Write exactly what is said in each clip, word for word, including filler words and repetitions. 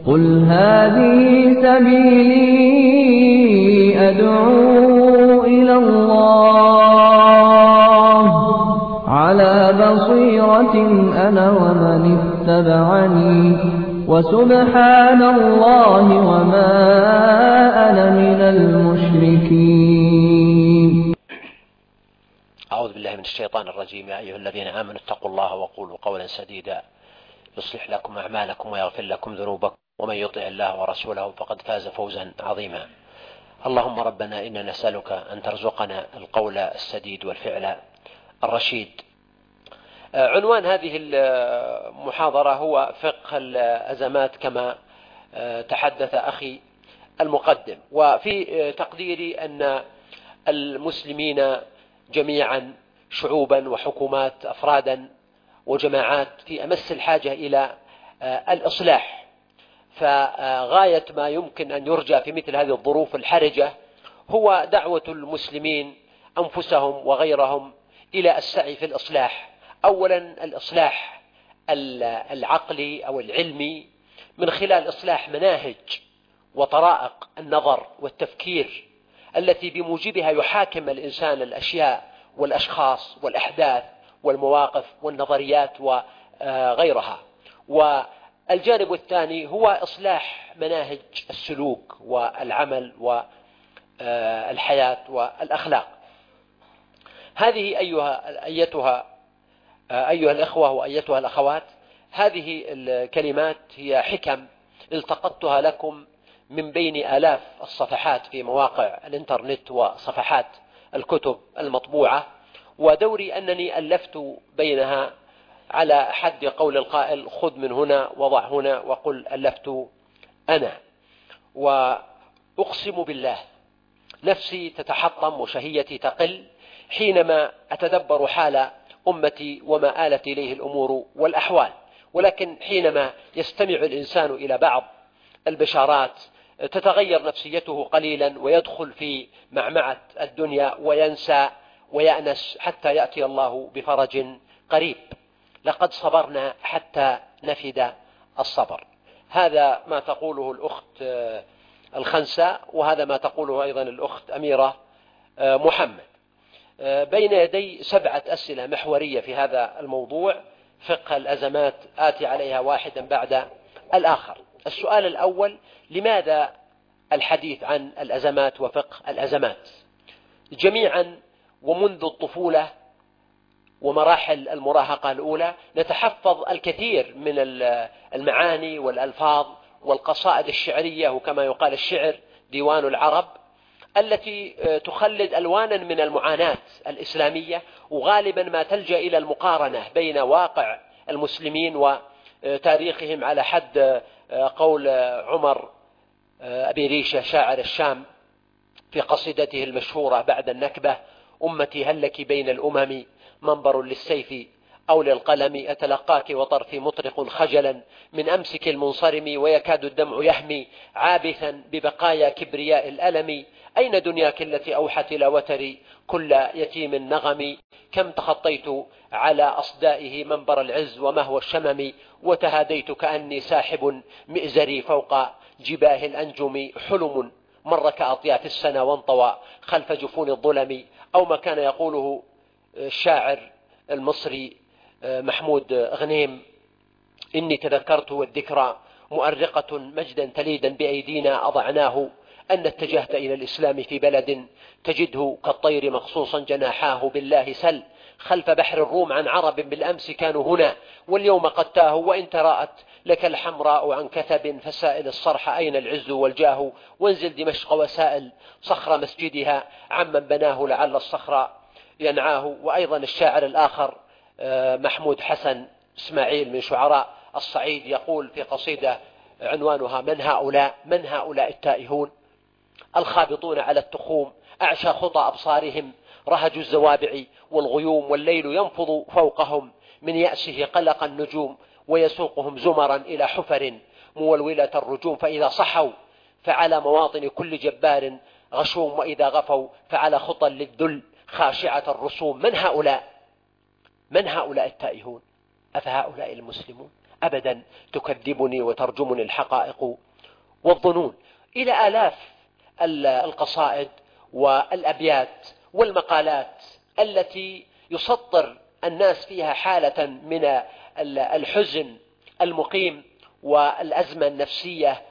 قل هذه سبيلي أدعو إلى الله على بصيرة أنا ومن اتبعني وسبحان الله وما أنا من المشركين. أعوذ بالله من الشيطان الرجيم. يا أيها الذين آمنوا اتقوا الله وقولوا قولا سديدا يصلح لكم أعمالكم ويغفر لكم ذنوبكم ومن يطع الله ورسوله فقد فاز فوزا عظيما. اللهم ربنا إنا نسألك أن ترزقنا القول السديد والفعل الرشيد. عنوان هذه المحاضرة هو فقه الأزمات كما تحدث أخي المقدم، وفي تقديري أن المسلمين جميعا شعوبا وحكومات أفرادا وجماعات في أمس الحاجة إلى الإصلاح، فغاية ما يمكن أن يرجى في مثل هذه الظروف الحرجة هو دعوة المسلمين أنفسهم وغيرهم إلى السعي في الإصلاح. أولا الإصلاح العقلي أو العلمي من خلال إصلاح مناهج وطرائق النظر والتفكير التي بموجبها يحاكم الإنسان الأشياء والأشخاص والأحداث والمواقف والنظريات وغيرها. والجانب الثاني هو إصلاح مناهج السلوك والعمل والحياة والأخلاق. هذه أيها أيتها أيها الأخوة وأيتها الأخوات، هذه الكلمات هي حكم التقطتها لكم من بين آلاف الصفحات في مواقع الإنترنت وصفحات الكتب المطبوعة، ودوري أنني ألفت بينها على حد قول القائل: خذ من هنا وضع هنا وقل ألفت أنا. وأقسم بالله نفسي تتحطم وشهيتي تقل حينما أتدبر حال أمتي وما آلت إليه الأمور والأحوال، ولكن حينما يستمع الإنسان إلى بعض البشارات تتغير نفسيته قليلا ويدخل في معمعة الدنيا وينسى ويأنس حتى يأتي الله بفرج قريب. لقد صبرنا حتى نفد الصبر. هذا ما تقوله الأخت الخنساء، وهذا ما تقوله أيضا الأخت أميرة محمد. بين يدي سبعة أسئلة محورية في هذا الموضوع فقه الأزمات، آتي عليها واحدا بعد الآخر. السؤال الأول: لماذا الحديث عن الأزمات وفقه الأزمات؟ جميعا ومنذ الطفولة ومراحل المراهقة الأولى نتحفظ الكثير من المعاني والألفاظ والقصائد الشعرية، وكما يقال الشعر ديوان العرب، التي تخلد ألوانا من المعاناة الإسلامية، وغالبا ما تلجأ إلى المقارنة بين واقع المسلمين وتاريخهم، على حد قول عمر أبي ريشة شاعر الشام في قصيدته المشهورة بعد النكبة: أمتي هل لك بين الأمم منبر للسيف أو للقلم، أتلقاك وطرفي مطرق خجلا من أمسك المنصرم، ويكاد الدمع يهمي عابثا ببقايا كبرياء الألم، أين دنياك التي أوحت إلى وتري كل يتيم نغم، كم تخطيت على أصدائه منبر العز ومهو الشمم، وتهاديت كأني ساحب مئزري فوق جباه الأنجم، حلم مر كأطياف السنة وانطوى خلف جفون الظلم. أو ما كان يقوله الشاعر المصري محمود غنيم: إني تذكرت والذكرى مؤرقة مجدا تليدا بأيدينا أضعناه، أن اتجهت إلى الإسلام في بلد تجده كالطير مخصوصا جناحاه، بالله سل خلف بحر الروم عن عرب بالأمس كانوا هنا واليوم قد تاهوا، وإن تراءت لك الحمراء عن كثب فسائل الصرح أين العز والجاه، وانزل دمشق وسائل صخر مسجدها عمن بناه لعل الصخر ينعاه. وأيضا الشاعر الآخر محمود حسن إسماعيل من شعراء الصعيد يقول في قصيدة عنوانها: من هؤلاء من هؤلاء التائهون الخابطون على التخوم، أعشى خطى أبصارهم رهج الزوابع والغيوم، والليل ينفض فوقهم من يأسه قلق النجوم، ويسوقهم زمرا إلى حفر مولولة الرجوم، فإذا صحوا فعلى مواطن كل جبار غشوم، وإذا غفوا فعلى خطى للذل خاشعة الرسوم. من هؤلاء من هؤلاء التائهون؟ أفهؤلاء المسلمون؟ أبدا تكذبني وترجمني الحقائق والظنون، إلى آلاف القصائد والأبيات والمقالات التي يسطر الناس فيها حالة من الحزن المقيم والأزمة النفسية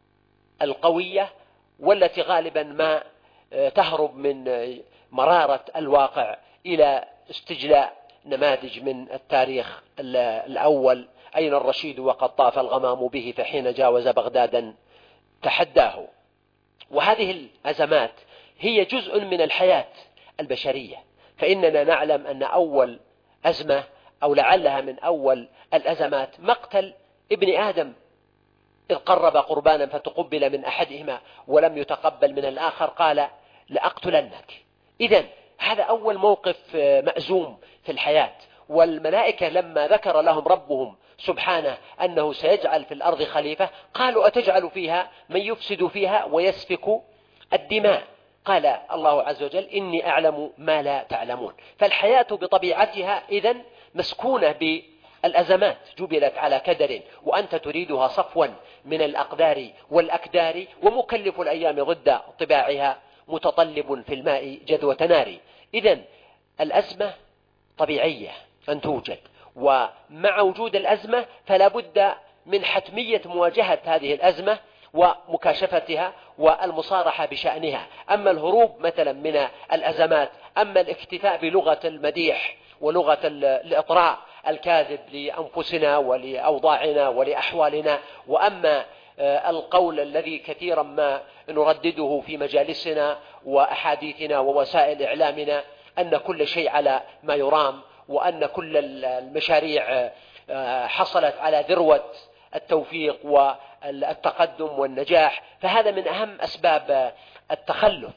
القوية، والتي غالبا ما تهرب من مرارة الواقع إلى استجلاء نماذج من التاريخ الأول: أين الرشيد وقد طاف الغمام به فحين جاوز بغدادا تحداه. وهذه الأزمات هي جزء من الحياة البشرية، فإننا نعلم أن أول أزمة أو لعلها من أول الأزمات مقتل ابن آدم، إذ قرب قربانا فتقبل من أحدهما ولم يتقبل من الآخر قال لأقتلنك. إذن هذا أول موقف مأزوم في الحياة. والملائكة لما ذكر لهم ربهم سبحانه أنه سيجعل في الأرض خليفة قالوا أتجعل فيها من يفسد فيها ويسفك الدماء؟ قال الله عز وجل إني أعلم ما لا تعلمون. فالحياة بطبيعتها إذن مسكونة بالأزمات، جبلت على كدر وأنت تريدها صفوا من الأقدار والأكدار، ومكلف الأيام ضد طباعها متطلب في الماء جذوة نار. إذن الأزمة طبيعية أن توجد، ومع وجود الأزمة فلا بد من حتمية مواجهة هذه الأزمة ومكاشفتها والمصارحة بشأنها. أما الهروب مثلا من الأزمات، أما الاكتفاء بلغة المديح ولغة الإطراء الكاذب لأنفسنا ولأوضاعنا ولأحوالنا، وأما القول الذي كثيرا ما نردده في مجالسنا وأحاديثنا ووسائل إعلامنا أن كل شيء على ما يرام، وأن كل المشاريع حصلت على ذروة التوفيق والتقدم والنجاح، فهذا من أهم أسباب التخلف.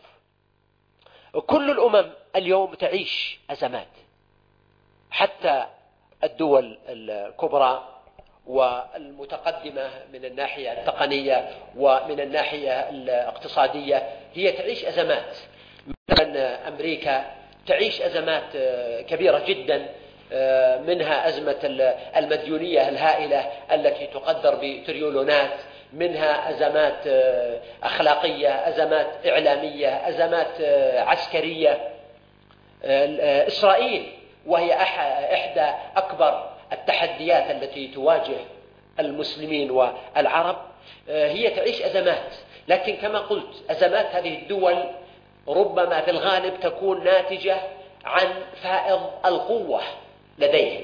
كل الأمم اليوم تعيش أزمات، حتى الدول الكبرى والمتقدمة من الناحية التقنية ومن الناحية الاقتصادية هي تعيش أزمات. مثلا أمريكا تعيش أزمات كبيرة جدا، منها أزمة المديونية الهائلة التي تقدر بتريليونات، منها أزمات أخلاقية، أزمات إعلامية، أزمات عسكرية. إسرائيل وهي إحدى أكبر التحديات التي تواجه المسلمين والعرب هي تعيش أزمات، لكن كما قلت أزمات هذه الدول ربما في الغالب تكون ناتجة عن فائض القوة لديهم،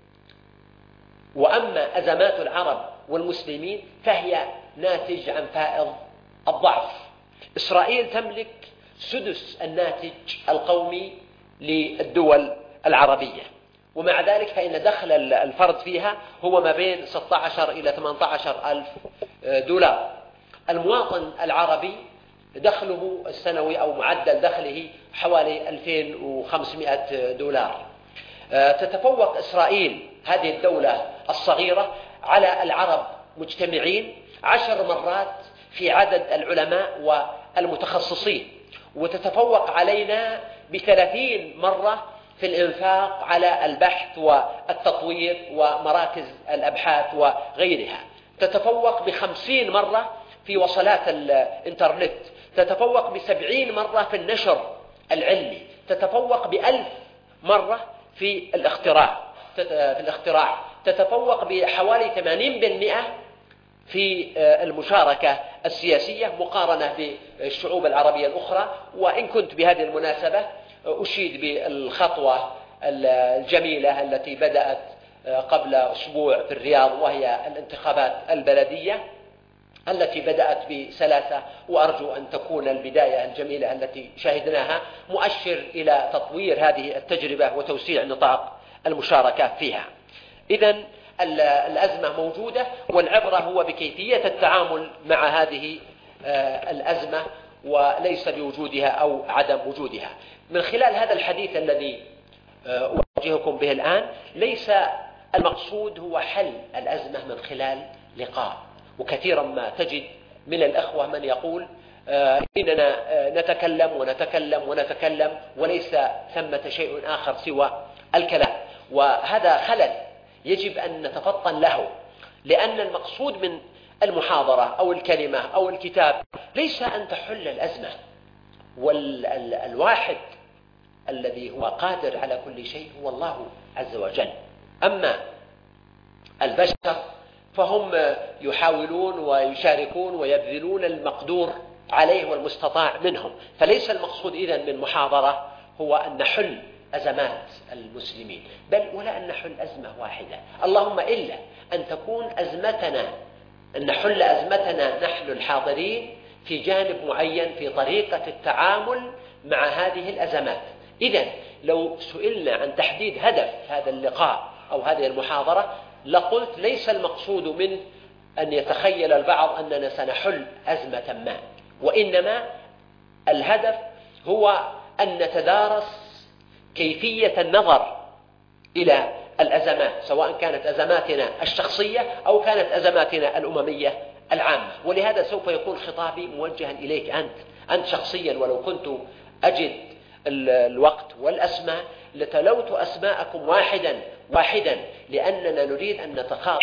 وأما أزمات العرب والمسلمين فهي ناتج عن فائض الضعف. إسرائيل تملك سدس الناتج القومي للدول العربية، ومع ذلك فإن دخل الفرد فيها هو ما بين ستة عشر إلى ثمانية عشر ألف دولار. المواطن العربي دخله السنوي أو معدل دخله حوالي ألفين وخمسمائة دولار. تتفوق إسرائيل هذه الدولة الصغيرة على العرب مجتمعين عشر مرات في عدد العلماء والمتخصصين، وتتفوق علينا بثلاثين مرة في الإنفاق على البحث والتطوير ومراكز الأبحاث وغيرها، تتفوق بخمسين مرة في وصلات الإنترنت، تتفوق بسبعين مرة في النشر العلمي، تتفوق بألف مرة في الاختراع في الاختراع تتفوق بحوالي ثمانين بالمئة في المشاركة السياسية مقارنة بالشعوب العربية الأخرى. وإن كنت بهذه المناسبة أشيد بالخطوة الجميلة التي بدأت قبل أسبوع في الرياض، وهي الانتخابات البلدية التي بدأت بسلاسة، وأرجو أن تكون البداية الجميلة التي شاهدناها مؤشر إلى تطوير هذه التجربة وتوسيع نطاق المشاركة فيها. إذن الأزمة موجودة، والعبرة هو بكيفية التعامل مع هذه الأزمة وليس بوجودها أو عدم وجودها. من خلال هذا الحديث الذي أواجهكم به الآن ليس المقصود هو حل الأزمة من خلال لقاء، وكثيرا ما تجد من الأخوة من يقول إننا نتكلم ونتكلم ونتكلم وليس ثمة شيء آخر سوى الكلام، وهذا خلل يجب أن نتفطن له. لأن المقصود من المحاضرة أو الكلمة أو الكتاب ليس أن تحل الأزمة، والواحد الذي هو قادر على كل شيء هو الله عز وجل. أما البشر فهم يحاولون ويشاركون ويبذلون المقدور عليه والمستطاع منهم، فليس المقصود إذن من محاضرة هو أن نحل أزمات المسلمين، بل ولا أن نحل أزمة واحدة، اللهم إلا أن تكون أزمتنا أن نحل أزمتنا نحن الحاضرين في جانب معين في طريقة التعامل مع هذه الأزمات. إذن لو سئلنا عن تحديد هدف هذا اللقاء أو هذه المحاضرة لقلت ليس المقصود من أن يتخيل البعض أننا سنحل أزمة ما، وإنما الهدف هو أن نتدارس كيفية النظر إلى الأزمات، سواء كانت أزماتنا الشخصية أو كانت أزماتنا الأممية العامة. ولهذا سوف يكون خطابي موجها إليك أنت أنت شخصيا، ولو كنت أجد الوقت والأسماء لتلوت أسماءكم واحدا واحدا، لأننا نريد أن نتخاطب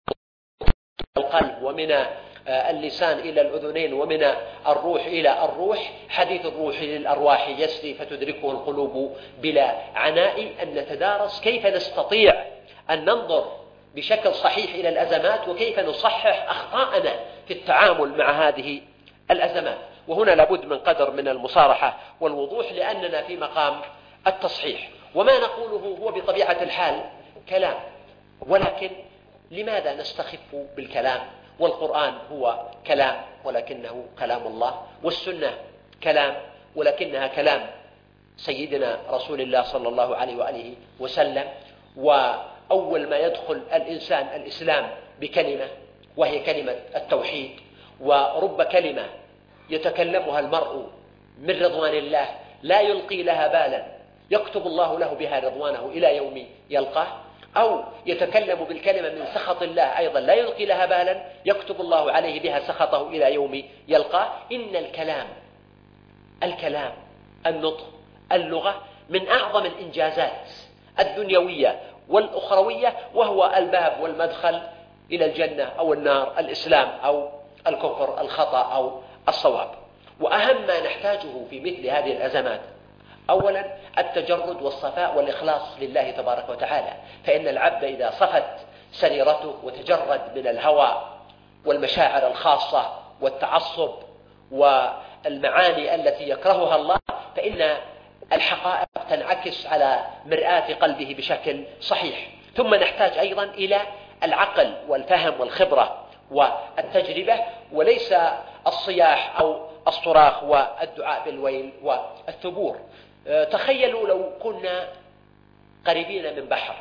القلب ومن اللسان إلى الأذنين ومن الروح إلى الروح. حديث الروح للأرواح يسري فتدركه القلوب بلا عناء. أن نتدارس كيف نستطيع أن ننظر بشكل صحيح إلى الأزمات، وكيف نصحح أخطاءنا في التعامل مع هذه الأزمات. وهنا لابد من قدر من المصارحة والوضوح، لأننا في مقام التصحيح، وما نقوله هو بطبيعة الحال كلام، ولكن لماذا نستخف بالكلام؟ والقرآن هو كلام ولكنه كلام الله، والسنة كلام ولكنها كلام سيدنا رسول الله صلى الله عليه وآله وسلم. وأول ما يدخل الإنسان الإسلام بكلمة وهي كلمة التوحيد، ورب كلمة يتكلمها المرء من رضوان الله لا يلقي لها بالا يكتب الله له بها رضوانه إلى يوم يلقاه، أو يتكلم بالكلمة من سخط الله أيضا لا يلقي لها بالا يكتب الله عليه بها سخطه إلى يوم يلقاه. إن الكلام الكلام النطق اللغة من أعظم الإنجازات الدنيوية والأخروية، وهو الباب والمدخل إلى الجنة أو النار، الإسلام أو الكفر، الخطأ أو الصواب. وأهم ما نحتاجه في مثل هذه الأزمات أولا التجرد والصفاء والإخلاص لله تبارك وتعالى، فإن العبد إذا صفت سريرته وتجرد من الهوى والمشاعر الخاصة والتعصب والمعاني التي يكرهها الله، فإن الحقائق تنعكس على مرآة قلبه بشكل صحيح. ثم نحتاج أيضا إلى العقل والفهم والخبرة والتجربة، وليس الصياح أو الصراخ والدعاء بالويل والثبور. تخيلوا لو كنا قريبين من بحر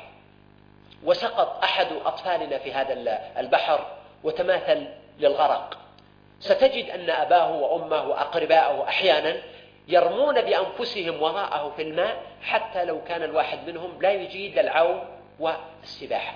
وسقط أحد أطفالنا في هذا البحر وتماثل للغرق، ستجد أن أباه وأمه وأقرباءه أحيانا يرمون بأنفسهم وراءه في الماء، حتى لو كان الواحد منهم لا يجيد العوم والسباحة.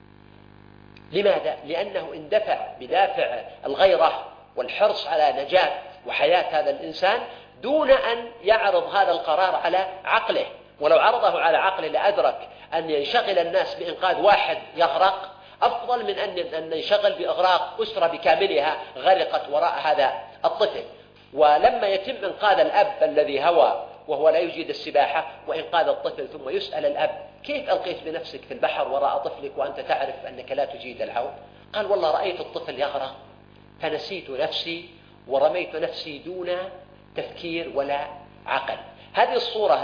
لماذا؟ لأنه اندفع بدافع الغيرة والحرص على نجاة وحياة هذا الإنسان دون أن يعرض هذا القرار على عقله. ولو عرضه على عقله لأدرك أن ينشغل الناس بإنقاذ واحد يغرق أفضل من أن ينشغل بإغراق أسرة بكاملها غرقت وراء هذا الطفل. ولما يتم إنقاذ الأب الذي هوى وهو لا يجيد السباحة وإنقاذ الطفل، ثم يسأل الأب كيف ألقيت بنفسك في البحر وراء طفلك وأنت تعرف أنك لا تجيد العوم؟ قال والله رأيت الطفل يغرق فنسيت نفسي ورميت نفسي دون تفكير ولا عقل. هذه الصورة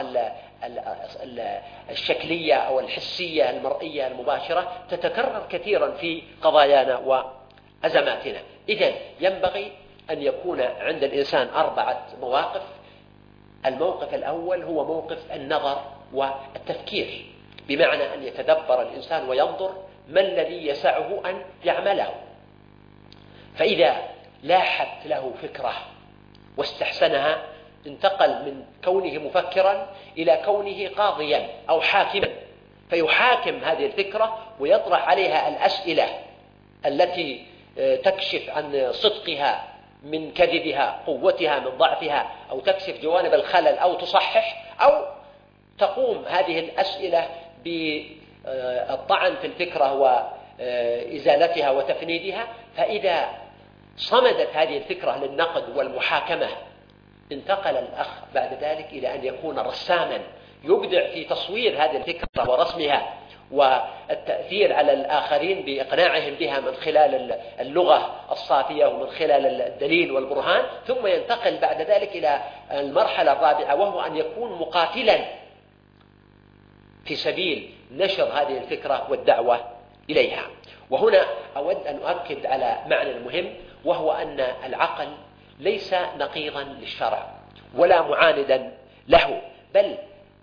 الشكلية أو الحسية المرئية المباشرة تتكرر كثيرا في قضايانا وأزماتنا. إذن ينبغي أن يكون عند الإنسان أربعة مواقف. الموقف الأول هو موقف النظر والتفكير، بمعنى أن يتدبر الإنسان وينظر ما الذي يسعه أن يعمله. فإذا لاحت له فكرة واستحسنها انتقل من كونه مفكرا إلى كونه قاضيا أو حاكما، فيحاكم هذه الفكرة ويطرح عليها الأسئلة التي تكشف عن صدقها من كذبها، قوتها من ضعفها، أو تكشف جوانب الخلل أو تصحح، أو تقوم هذه الأسئلة بالطعن في الفكرة إزالتها وتفنيدها. فإذا صمدت هذه الفكرة للنقد والمحاكمة انتقل الأخ بعد ذلك إلى أن يكون رساما يبدع في تصوير هذه الفكرة ورسمها والتأثير على الآخرين بإقناعهم بها من خلال اللغة الصافية ومن خلال الدليل والبرهان، ثم ينتقل بعد ذلك إلى المرحلة الرابعة وهو أن يكون مقاتلا في سبيل نشر هذه الفكرة والدعوة إليها. وهنا أود أن أؤكد على معنى مهم، وهو أن العقل ليس نقيضا للشرع ولا معاندا له، بل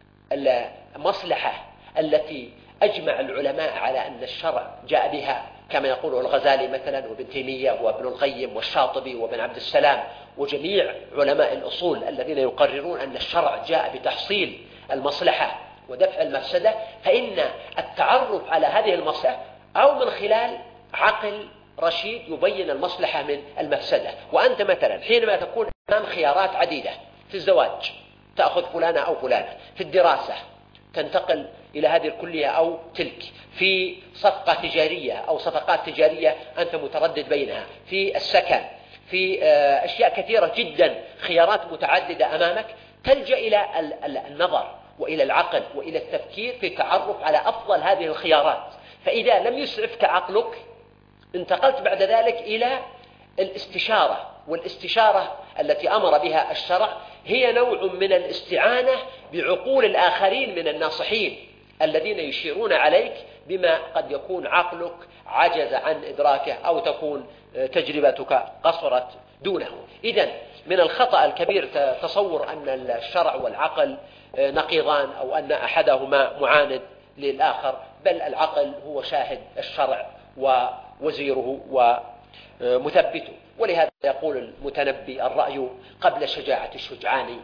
المصلحة التي أجمع العلماء على أن الشرع جاء بها كما يقول الغزالي مثلا وابن تيمية وابن القيم والشاطبي وابن عبد السلام وجميع علماء الأصول الذين يقررون أن الشرع جاء بتحصيل المصلحة ودفع المفسدة، فإن التعرف على هذه المصلحة أو من خلال عقل رشيد يبين المصلحة من المفسدة. وأنت مثلا حينما تكون أمام خيارات عديدة في الزواج تأخذ فلانة أو فلانة، في الدراسة تنتقل إلى هذه الكلية أو تلك، في صفقة تجارية أو صفقات تجارية أنت متردد بينها، في السكن، في أشياء كثيرة جدا، خيارات متعددة أمامك، تلجأ إلى النظر وإلى العقل وإلى التفكير في التعرف على أفضل هذه الخيارات. فإذا لم يسعفك عقلك انتقلت بعد ذلك إلى الاستشارة، والاستشارة التي أمر بها الشرع هي نوع من الاستعانة بعقول الآخرين من الناصحين الذين يشيرون عليك بما قد يكون عقلك عجز عن إدراكه أو تكون تجربتك قصرت دونه. إذن من الخطأ الكبير تصور أن الشرع والعقل نقيضان أو أن أحدهما معاند للآخر، بل العقل هو شاهد الشرع ووزيره ومثبته. ولهذا يقول المتنبي: الرأي قبل شجاعة الشجعان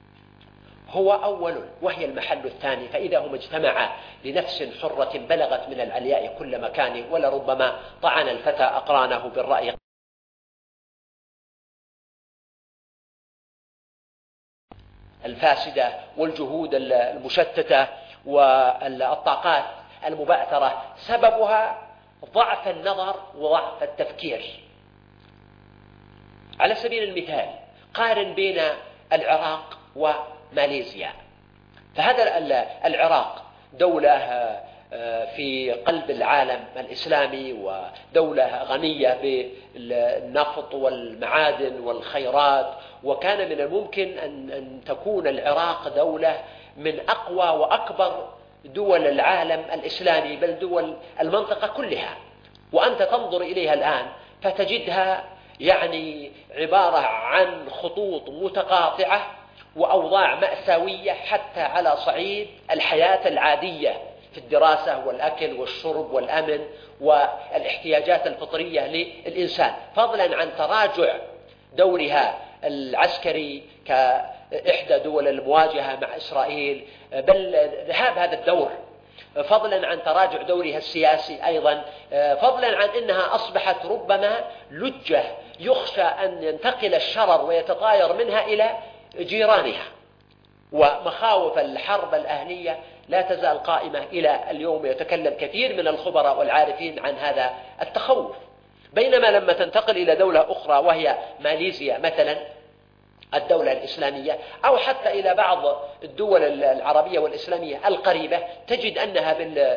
هو أول وهي المحل الثاني، فإذا هما اجتمعا لنفس حرة بلغت من العلياء كل مكان، ولربما طعن الفتى أقرانه بالرأي الفاسدة والجهود المشتتة والطاقات المبعثرة سببها ضعف النظر وضعف التفكير. على سبيل المثال قارن بين العراق وماليزيا، فهذا العراق دولة في قلب العالم الإسلامي ودولة غنية بالنفط والمعادن والخيرات، وكان من الممكن أن تكون العراق دولة من أقوى وأكبر دول العالم الإسلامي بل دول المنطقة كلها. وأنت تنظر إليها الآن فتجدها يعني عبارة عن خطوط متقاطعة وأوضاع مأساوية حتى على صعيد الحياة العادية في الدراسة والأكل والشرب والأمن والاحتياجات الفطرية للإنسان، فضلا عن تراجع دورها العسكري كإحدى دول المواجهة مع إسرائيل، بل ذهاب هذا الدور، فضلا عن تراجع دورها السياسي أيضا، فضلا عن أنها أصبحت ربما لجة يخشى أن ينتقل الشرر ويتطاير منها إلى جيرانها. ومخاوف الحرب الأهلية لا تزال قائمة إلى اليوم، يتكلم كثير من الخبراء والعارفين عن هذا التخوف. بينما لما تنتقل إلى دولة أخرى وهي ماليزيا مثلا الدولة الإسلامية، أو حتى إلى بعض الدول العربية والإسلامية القريبة، تجد أنها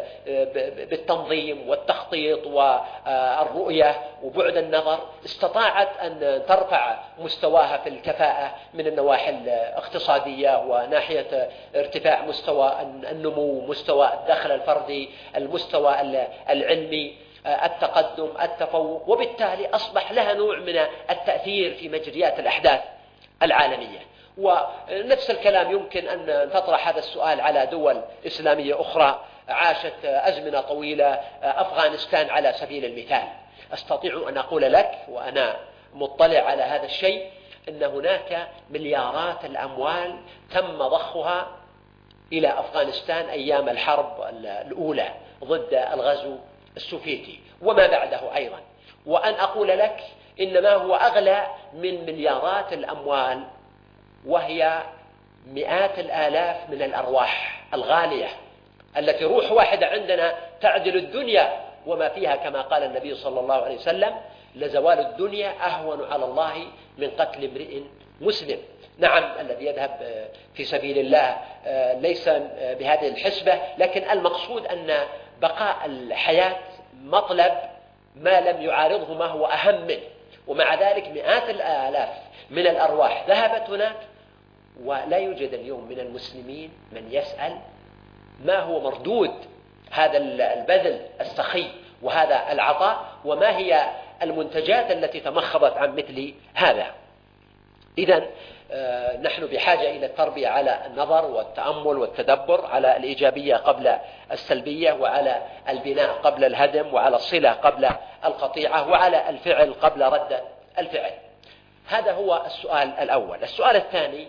بالتنظيم والتخطيط والرؤية وبعد النظر استطاعت أن ترفع مستواها في الكفاءة من النواحي الاقتصادية وناحية ارتفاع مستوى النمو، مستوى الدخل الفردي، المستوى العلمي، التقدم، التفوق، وبالتالي أصبح لها نوع من التأثير في مجريات الأحداث العالمية. ونفس الكلام يمكن أن تطرح هذا السؤال على دول إسلامية أخرى عاشت أزمنة طويلة، أفغانستان على سبيل المثال. أستطيع أن أقول لك وأنا مطلع على هذا الشيء أن هناك مليارات الأموال تم ضخها إلى أفغانستان أيام الحرب الأولى ضد الغزو السوفيتي وما بعده أيضا، وأن أقول لك إنما هو أغلى من مليارات الأموال، وهي مئات الآلاف من الأرواح الغالية التي روح واحدة عندنا تعدل الدنيا وما فيها كما قال النبي صلى الله عليه وسلم: لزوال الدنيا أهون على الله من قتل امرئ مسلم. نعم، الذي يذهب في سبيل الله ليس بهذه الحسبة، لكن المقصود أن بقاء الحياة مطلب ما لم يعارضه ما هو أهم منه، ومع ذلك مئات الآلاف من الأرواح ذهبت هناك، ولا يوجد اليوم من المسلمين من يسأل ما هو مردود هذا البذل السخي وهذا العطاء، وما هي المنتجات التي تمخضت عن مثل هذا. إذن نحن بحاجة إلى التربية على النظر والتأمل والتدبر، على الإيجابية قبل السلبية، وعلى البناء قبل الهدم، وعلى الصلة قبل القطيعة، وعلى الفعل قبل رد الفعل. هذا هو السؤال الأول. السؤال الثاني: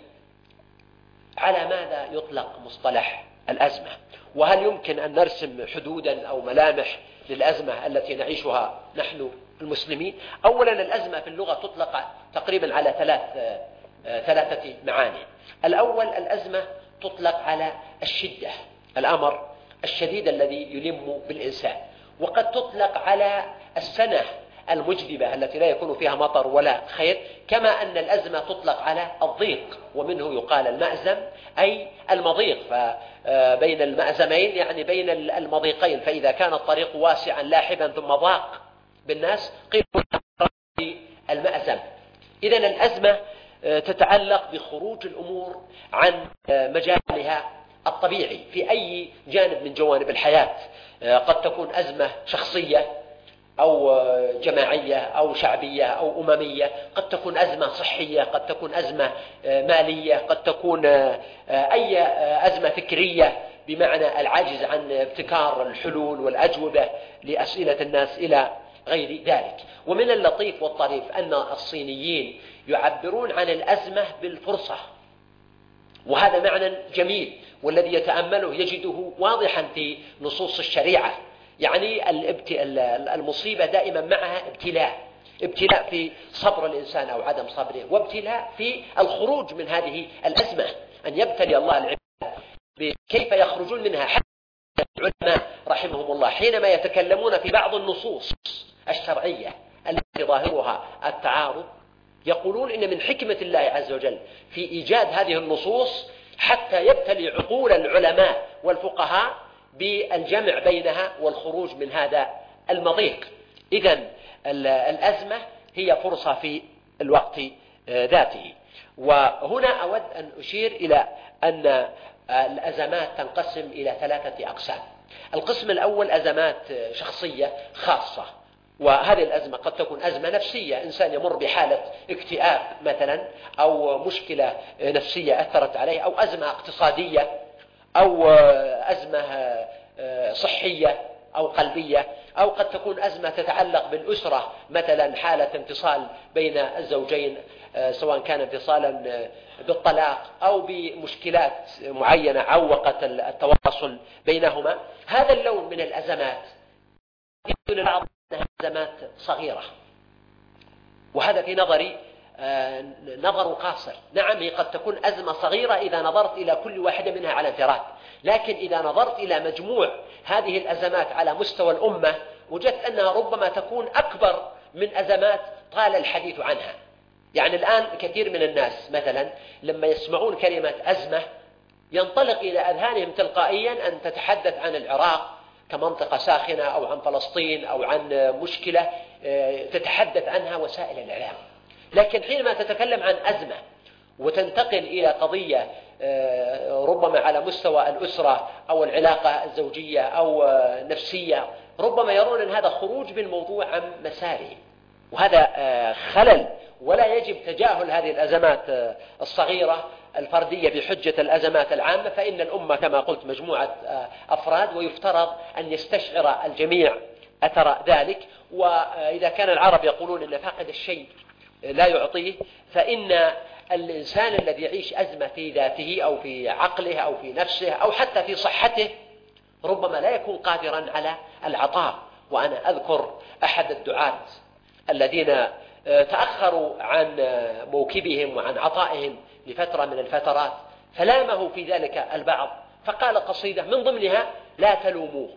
على ماذا يطلق مصطلح الأزمة؟ وهل يمكن أن نرسم حدودا أو ملامح للأزمة التي نعيشها نحن المسلمين؟ أولا، الأزمة في اللغة تطلق تقريبا على ثلاث ثلاثة معاني. الأول، الأزمة تطلق على الشدة، الأمر الشديد الذي يلم بالإنسان، وقد تطلق على السنة المجدبة التي لا يكون فيها مطر ولا خير، كما أن الأزمة تطلق على الضيق، ومنه يقال المأزم أي المضيق، فبين المأزمين يعني بين المضيقين، فإذا كان الطريق واسعا لاحبا ثم ضاق بالناس قيل المأزم. إذن الأزمة تتعلق بخروج الأمور عن مجالها الطبيعي في أي جانب من جوانب الحياة. قد تكون أزمة شخصية أو جماعية أو شعبية أو أممية، قد تكون أزمة صحية، قد تكون أزمة مالية، قد تكون أي أزمة فكرية بمعنى العجز عن ابتكار الحلول والأجوبة لأسئلة الناس إلى غير ذلك. ومن اللطيف والطريف أن الصينيين يعبرون عن الأزمة بالفرصة، وهذا معنى جميل، والذي يتأمله يجده واضحا في نصوص الشريعة. يعني المصيبة دائما معها ابتلاء، ابتلاء في صبر الإنسان أو عدم صبره، وابتلاء في الخروج من هذه الأزمة، أن يبتلي الله العباد بكيف يخرجون منها. حتى العلماء رحمهم الله حينما يتكلمون في بعض النصوص الشرعية التي ظاهرها التعارض، يقولون إن من حكمة الله عز وجل في إيجاد هذه النصوص حتى يبتلي عقول العلماء والفقهاء بالجمع بينها والخروج من هذا المضيق. إذن الأزمة هي فرصة في الوقت ذاته. وهنا أود أن أشير إلى أن الأزمات تنقسم إلى ثلاثة أقسام. القسم الأول أزمات شخصية خاصة، وهذه الأزمة قد تكون أزمة نفسية، إنسان يمر بحالة اكتئاب مثلا، أو مشكلة نفسية أثرت عليه، أو أزمة اقتصادية، أو أزمة صحية أو قلبية، أو قد تكون أزمة تتعلق بالأسرة، مثلا حالة انفصال بين الزوجين، سواء كان انفصالا بالطلاق أو بمشكلات معينة عوقت التواصل بينهما. هذا اللون من الأزمات يمكن للبعض أنها أزمات صغيرة، وهذا في نظري نظر قاصر. نعم، هي قد تكون أزمة صغيرة إذا نظرت إلى كل واحدة منها على انفراد، لكن إذا نظرت إلى مجموع هذه الأزمات على مستوى الأمة وجدت أنها ربما تكون أكبر من أزمات طال الحديث عنها. يعني الآن كثير من الناس مثلا لما يسمعون كلمة أزمة ينطلق إلى أذهانهم تلقائيا أن تتحدث عن العراق كمنطقة ساخنة، أو عن فلسطين، أو عن مشكلة تتحدث عنها وسائل الإعلام. لكن حينما تتكلم عن أزمة وتنتقل إلى قضية ربما على مستوى الأسرة أو العلاقة الزوجية أو نفسية، ربما يرون أن هذا خروج بالموضوع عن مساره، وهذا خلل. ولا يجب تجاهل هذه الأزمات الصغيرة الفردية بحجة الأزمات العامة، فإن الأمة كما قلت مجموعة أفراد، ويفترض أن يستشعر الجميع أثر ذلك. وإذا كان العرب يقولون أن فاقد الشيء لا يعطيه، فإن الإنسان الذي يعيش أزمة في ذاته أو في عقله أو في نفسه أو حتى في صحته ربما لا يكون قادرا على العطاء. وأنا أذكر أحد الدعاة الذين تأخروا عن موكبهم وعن عطائهم لفترة من الفترات، فلامه في ذلك البعض، فقال قصيدة من ضمنها: لا تلوموه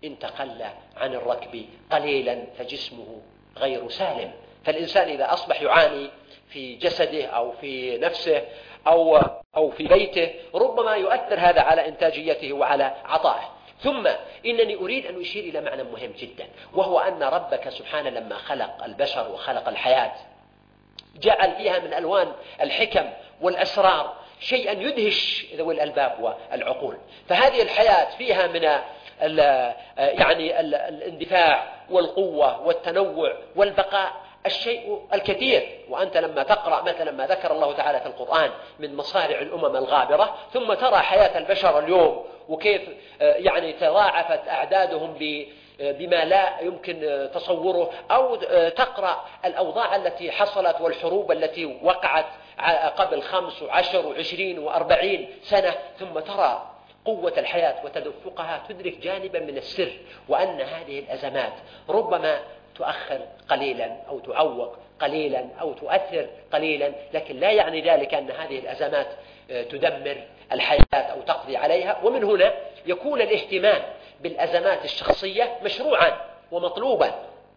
إن تقل عن الركب قليلا فجسمه غير سالم. فالإنسان إذا أصبح يعاني في جسده أو في نفسه أو أو في بيته ربما يؤثر هذا على إنتاجيته وعلى عطائه. ثم إنني أريد أن أشير إلى معنى مهم جدا، وهو أن ربك سبحانه لما خلق البشر وخلق الحياة جعل فيها من ألوان الحكم والأسرار شيئا يدهش ذوي الألباب والعقول. فهذه الحياة فيها من ال يعني ال الاندفاع والقوة والتنوع والبقاء الشيء الكثير. وأنت لما تقرأ مثلا ما ذكر الله تعالى في القرآن من مصارع الأمم الغابرة، ثم ترى حياة البشر اليوم وكيف يعني تضاعفت أعدادهم بما لا يمكن تصوره، أو تقرأ الأوضاع التي حصلت والحروب التي وقعت قبل خمس وعشر وعشرين وأربعين سنة، ثم ترى قوة الحياة وتدفقها، تدرك جانبا من السر، وأن هذه الأزمات ربما تؤخر قليلا أو تعوق قليلا أو تؤثر قليلا، لكن لا يعني ذلك أن هذه الأزمات تدمر الحياة أو تقضي عليها. ومن هنا يكون الاهتمام بالأزمات الشخصية مشروعا ومطلوبا،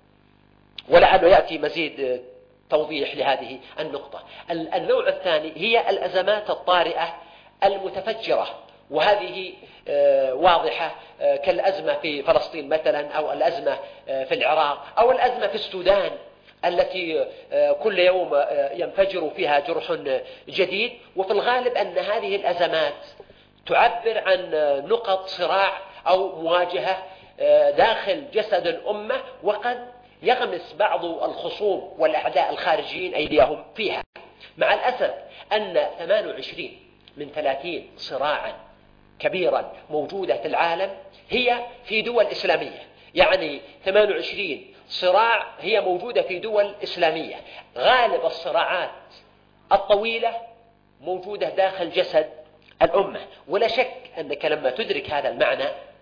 ولعله يأتي مزيد توضيح لهذه النقطة. النوع الثاني هي الأزمات الطارئة المتفجرة، وهذه واضحة كالأزمة في فلسطين مثلا، أو الأزمة في العراق، أو الأزمة في السودان التي كل يوم ينفجر فيها جرح جديد. وفي الغالب أن هذه الأزمات تعبر عن نقط صراع أو مواجهة داخل جسد الأمة، وقد يغمس بعض الخصوم والأعداء الخارجيين أيديهم فيها. مع الأسف أن ثمانية وعشرين من ثلاثين صراعا كبيرا موجودة في العالم هي في دول إسلامية، يعني ثمانية وعشرين صراع هي موجودة في دول إسلامية. غالب الصراعات الطويلة موجودة داخل جسد الأمة. ولا شك أنك لما تدرك هذا المعنى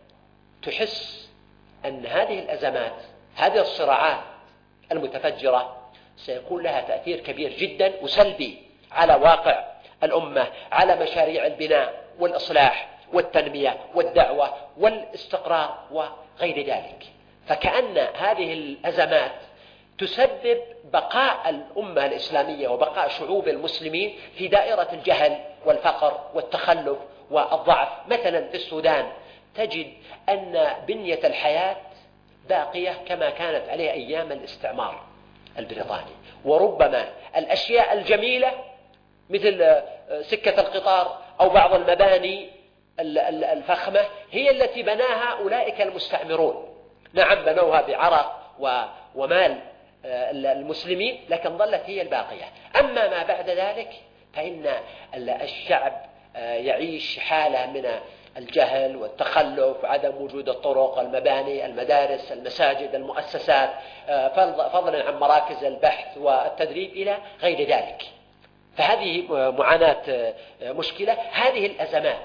تحس أن هذه الأزمات، هذه الصراعات المتفجرة سيكون لها تأثير كبير جدا وسلبي على واقع الأمة، على مشاريع البناء والإصلاح والتنمية والدعوة والاستقرار وغير ذلك. فكأن هذه الأزمات تسبب بقاء الأمة الإسلامية وبقاء شعوب المسلمين في دائرة الجهل والفقر والتخلف والضعف. مثلا في السودان تجد أن بنية الحياة باقية كما كانت عليه أيام الاستعمار البريطاني، وربما الأشياء الجميلة مثل سكة القطار أو بعض المباني الفخمة هي التي بناها أولئك المستعمرون. نعم بنوها بعرق ومال المسلمين، لكن ظلت هي الباقية. أما ما بعد ذلك فإن الشعب يعيش حالة من الجهل والتخلف، عدم وجود الطرق، المباني، المدارس، المساجد، المؤسسات، فضلا عن مراكز البحث والتدريب إلى غير ذلك. فهذه معاناة مشكلة. هذه الأزمات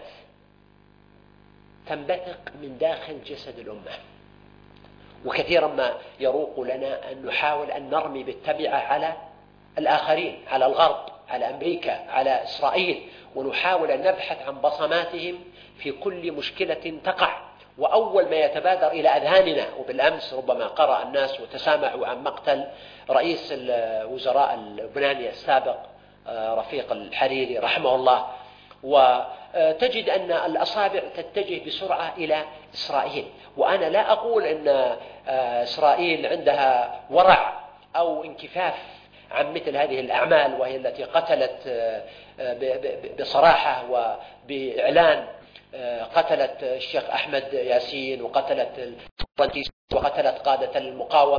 تنبثق من داخل جسد الأمة، وكثيرا ما يروق لنا أن نحاول أن نرمي بالتبعة على الآخرين، على الغرب، على أمريكا، على إسرائيل، ونحاول أن نبحث عن بصماتهم في كل مشكلة تقع. وأول ما يتبادر إلى أذهاننا، وبالأمس ربما قرأ الناس وتسامعوا عن مقتل رئيس الوزراء اللبناني السابق رفيق الحريري رحمه الله، وتجد أن الأصابع تتجه بسرعة إلى إسرائيل. وأنا لا أقول أن إسرائيل عندها ورع أو انكفاف عن مثل هذه الأعمال، وهي التي قتلت بصراحة وبإعلان، قتلت الشيخ أحمد ياسين، وقتلت الرئيس، وقتلت قادة المقاومة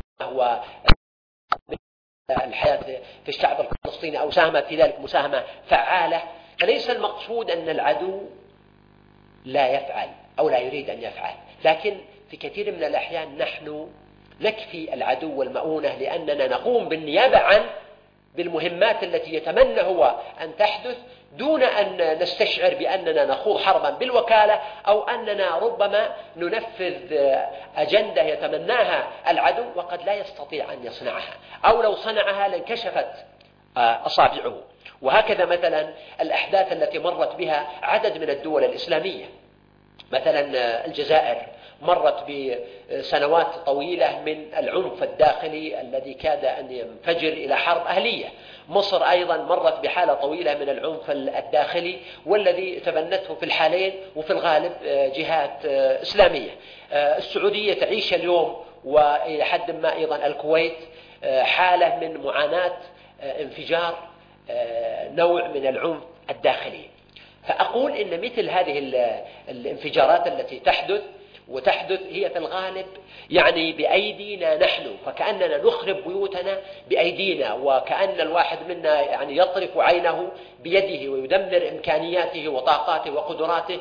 والحياة في الشعب الفلسطيني، أو ساهمت في ذلك مساهمة فعالة. فليس المقصود أن العدو لا يفعل أو لا يريد أن يفعل، لكن في كثير من الأحيان نحن نكفي العدو والمؤونة، لأننا نقوم بالنيابة عن بالمهمات التي يتمنى هو أن تحدث، دون أن نستشعر بأننا نخوض حربا بالوكالة، أو أننا ربما ننفذ أجندة يتمناها العدو وقد لا يستطيع أن يصنعها، أو لو صنعها لانكشفت أصابعه. وهكذا مثلا الأحداث التي مرت بها عدد من الدول الإسلامية، مثلا الجزائر مرت بسنوات طويلة من العنف الداخلي الذي كاد أن ينفجر إلى حرب أهلية. مصر أيضا مرت بحالة طويلة من العنف الداخلي والذي تبنته في الحالين وفي الغالب جهات إسلامية. السعودية تعيش اليوم وإلى حد ما أيضا الكويت حالة من معاناة انفجار نوع من العنف الداخلي. فأقول إن مثل هذه الانفجارات التي تحدث وتحدث هي في الغالب يعني بأيدينا نحن، فكأننا نخرب بيوتنا بأيدينا، وكأن الواحد منا يعني يطرف عينه بيده ويدمر إمكانياته وطاقاته وقدراته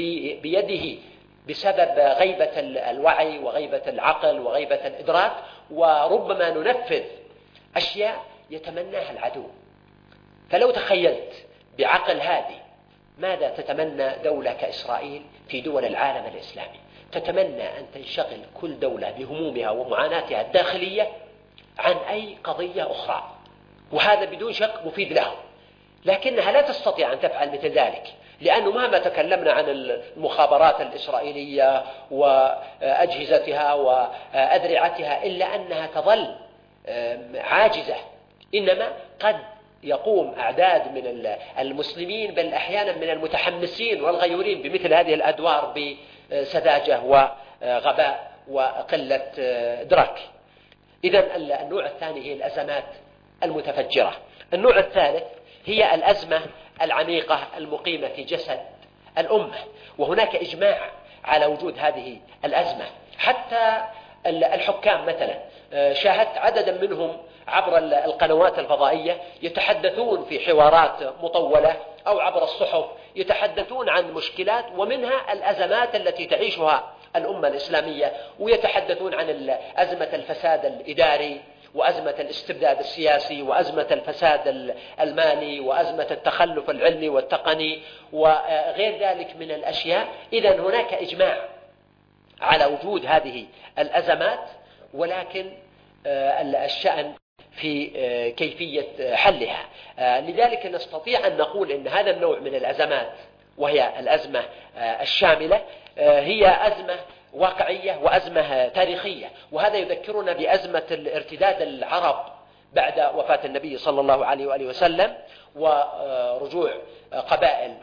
بيده بسبب غيبة الوعي وغيبة العقل وغيبة الإدراك، وربما ننفذ أشياء يتمناها العدو. فلو تخيلت بعقل هادي ماذا تتمنى دولة كإسرائيل في دول العالم الإسلامي؟ تتمنى أن تنشغل كل دولة بهمومها ومعاناتها الداخلية عن أي قضية أخرى، وهذا بدون شك مفيد لهم، لكنها لا تستطيع أن تفعل مثل ذلك، لأنه مهما تكلمنا عن المخابرات الإسرائيلية وأجهزتها وأذرعتها إلا أنها تظل عاجزة. إنما قد يقوم أعداد من المسلمين بل أحيانا من المتحمسين والغيورين بمثل هذه الأدوار بسذاجة وغباء وقلة إدراك. إذن النوع الثاني هي الأزمات المتفجرة. النوع الثالث هي الأزمة العميقة المقيمة في جسد الأمة، وهناك إجماع على وجود هذه الأزمة. حتى الحكام مثلا شاهدت عددا منهم عبر القنوات الفضائية يتحدثون في حوارات مطولة أو عبر الصحف يتحدثون عن مشكلات ومنها الأزمات التي تعيشها الأمة الإسلامية، ويتحدثون عن أزمة الفساد الإداري وأزمة الاستبداد السياسي وأزمة الفساد المالي وأزمة التخلف العلمي والتقني وغير ذلك من الأشياء. إذن هناك إجماع على وجود هذه الأزمات، ولكن الشأن في كيفية حلها. لذلك نستطيع أن نقول أن هذا النوع من الأزمات وهي الأزمة الشاملة هي أزمة واقعية وأزمة تاريخية، وهذا يذكرنا بأزمة الارتداد العرب بعد وفاة النبي صلى الله عليه وآله وسلم، ورجوع قبائل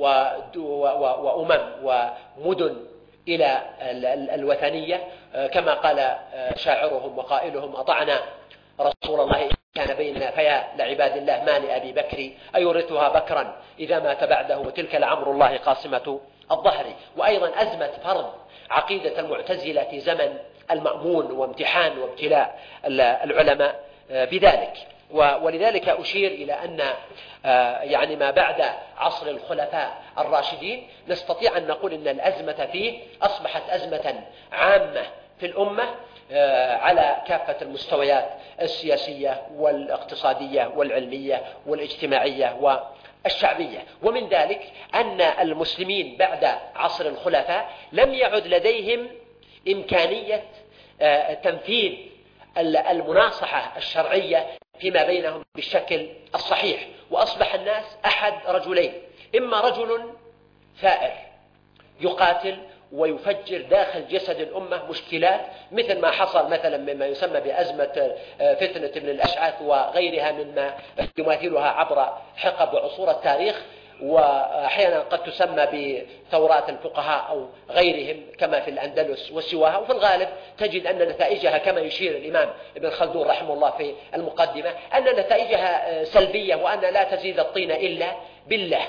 وأمم ومدن إلى الوثنية، كما قال شاعرهم وقائلهم: أطعنا رسول الله كان بيننا فيا لعباد الله ما لأبي بكر أيورثها بكرا إذا مات بعده وتلك لعمر الله قاسمة الظهر. وأيضا أزمة فرض عقيدة المعتزلة في زمن المأمون وامتحان وابتلاء العلماء بذلك. ولذلك أشير إلى أن يعني ما بعد عصر الخلفاء الراشدين نستطيع أن نقول أن الأزمة فيه أصبحت أزمة عامة في الأمة على كافة المستويات السياسية والاقتصادية والعلمية والاجتماعية والشعبية. ومن ذلك أن المسلمين بعد عصر الخلفاء لم يعد لديهم إمكانية تنفيذ المناصحة الشرعية فيما بينهم بالشكل الصحيح، وأصبح الناس أحد رجلين: إما رجل ثائر يقاتل ويفجر داخل جسد الأمة مشكلات مثل ما حصل مثلا مما يسمى بأزمة فتنة ابن الأشعث وغيرها مما يماثلها عبر حقب وعصور التاريخ، وأحيانا قد تسمى بثورات الفقهاء أو غيرهم كما في الأندلس وسواها. وفي الغالب تجد أن نتائجها كما يشير الإمام ابن خلدون رحمه الله في المقدمة أن نتائجها سلبية، وأن لا تزيد الطين إلا بالله.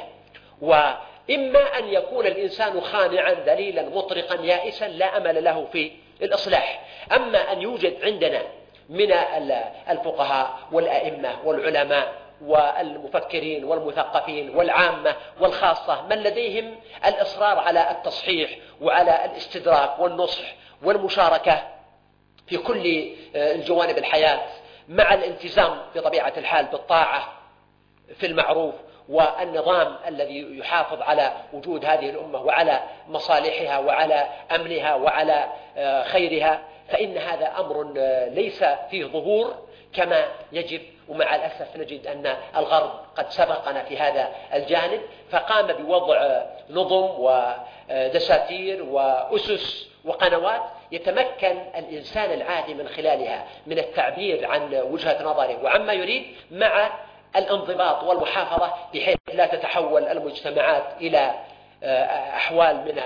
وإما أن يكون الإنسان خانعا ذليلا مطرقا يائسا لا أمل له في الإصلاح، أما أن يوجد عندنا من الفقهاء والأئمة والعلماء والمفكرين والمثقفين والعامة والخاصة من لديهم الإصرار على التصحيح وعلى الاستدراك والنصح والمشاركة في كل الجوانب الحياة، مع الالتزام بطبيعة الحال بالطاعة في المعروف والنظام الذي يحافظ على وجود هذه الأمة وعلى مصالحها وعلى أمنها وعلى خيرها، فإن هذا أمر ليس فيه ظهور كما يجب. ومع الأسف نجد أن الغرب قد سبقنا في هذا الجانب، فقام بوضع نظم ودساتير وأسس وقنوات يتمكن الإنسان العادي من خلالها من التعبير عن وجهة نظره وعما يريد مع الانضباط والمحافظة بحيث لا تتحول المجتمعات إلى أحوال من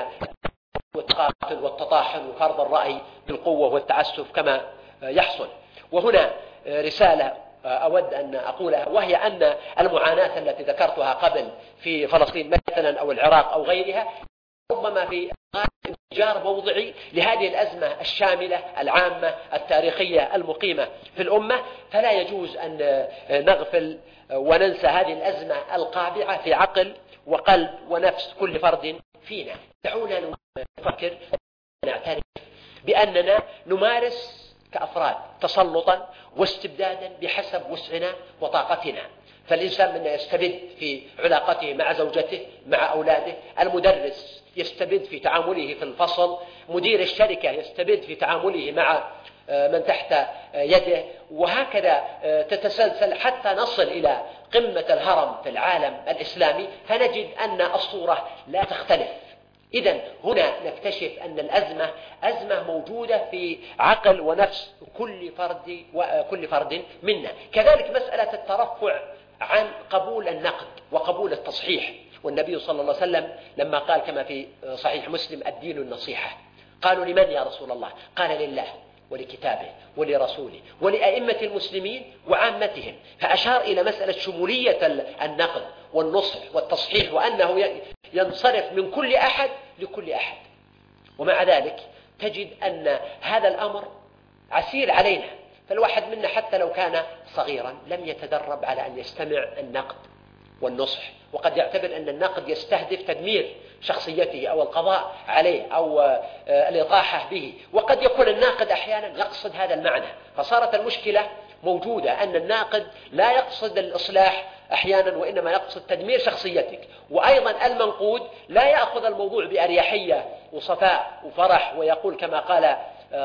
التقاتل والتطاحن وفرض الرأي بالقوة والتعسف كما يحصل. وهنا رسالة أود أن أقولها، وهي أن المعاناة التي ذكرتها قبل في فلسطين مثلا أو العراق أو غيرها ربما في انفجار موضعي لهذه الأزمة الشاملة العامة التاريخية المقيمة في الأمة، فلا يجوز أن نغفل وننسى هذه الأزمة القابعة في عقل وقلب ونفس كل فرد فينا. دعونا نفكر ونعترف بأننا نمارس كأفراد تسلطا واستبدادا بحسب وسعنا وطاقتنا. فالإنسان منا يستبد في علاقته مع زوجته مع أولاده، المدرس يستبد في تعامله في الفصل، مدير الشركة يستبد في تعامله مع من تحت يده، وهكذا تتسلسل حتى نصل إلى قمة الهرم في العالم الإسلامي، فنجد أن الصورة لا تختلف. إذن هنا نكتشف أن الأزمة أزمة موجودة في عقل ونفس كل فرد وكل فرد منا. كذلك مسألة الترفع عن قبول النقد وقبول التصحيح، والنبي صلى الله عليه وسلم لما قال كما في صحيح مسلم الدين النصيحة، قالوا لمن يا رسول الله؟ قال لله ولكتابه ولرسوله ولأئمة المسلمين وعامتهم، فأشار إلى مسألة شمولية النقد والنصح والتصحيح، وأنه ينصرف من كل أحد لكل أحد. ومع ذلك تجد أن هذا الأمر عسير علينا، فالواحد منا حتى لو كان صغيرا لم يتدرب على أن يستمع النقد والنصح، وقد يعتبر أن النقد يستهدف تدمير شخصيته أو القضاء عليه أو الإطاحة به، وقد يكون الناقد أحيانا يقصد هذا المعنى، فصارت المشكلة موجودة أن الناقد لا يقصد الإصلاح أحيانا وإنما يقصد تدمير شخصيتك، وأيضا المنقود لا يأخذ الموضوع بأريحية وصفاء وفرح ويقول كما قال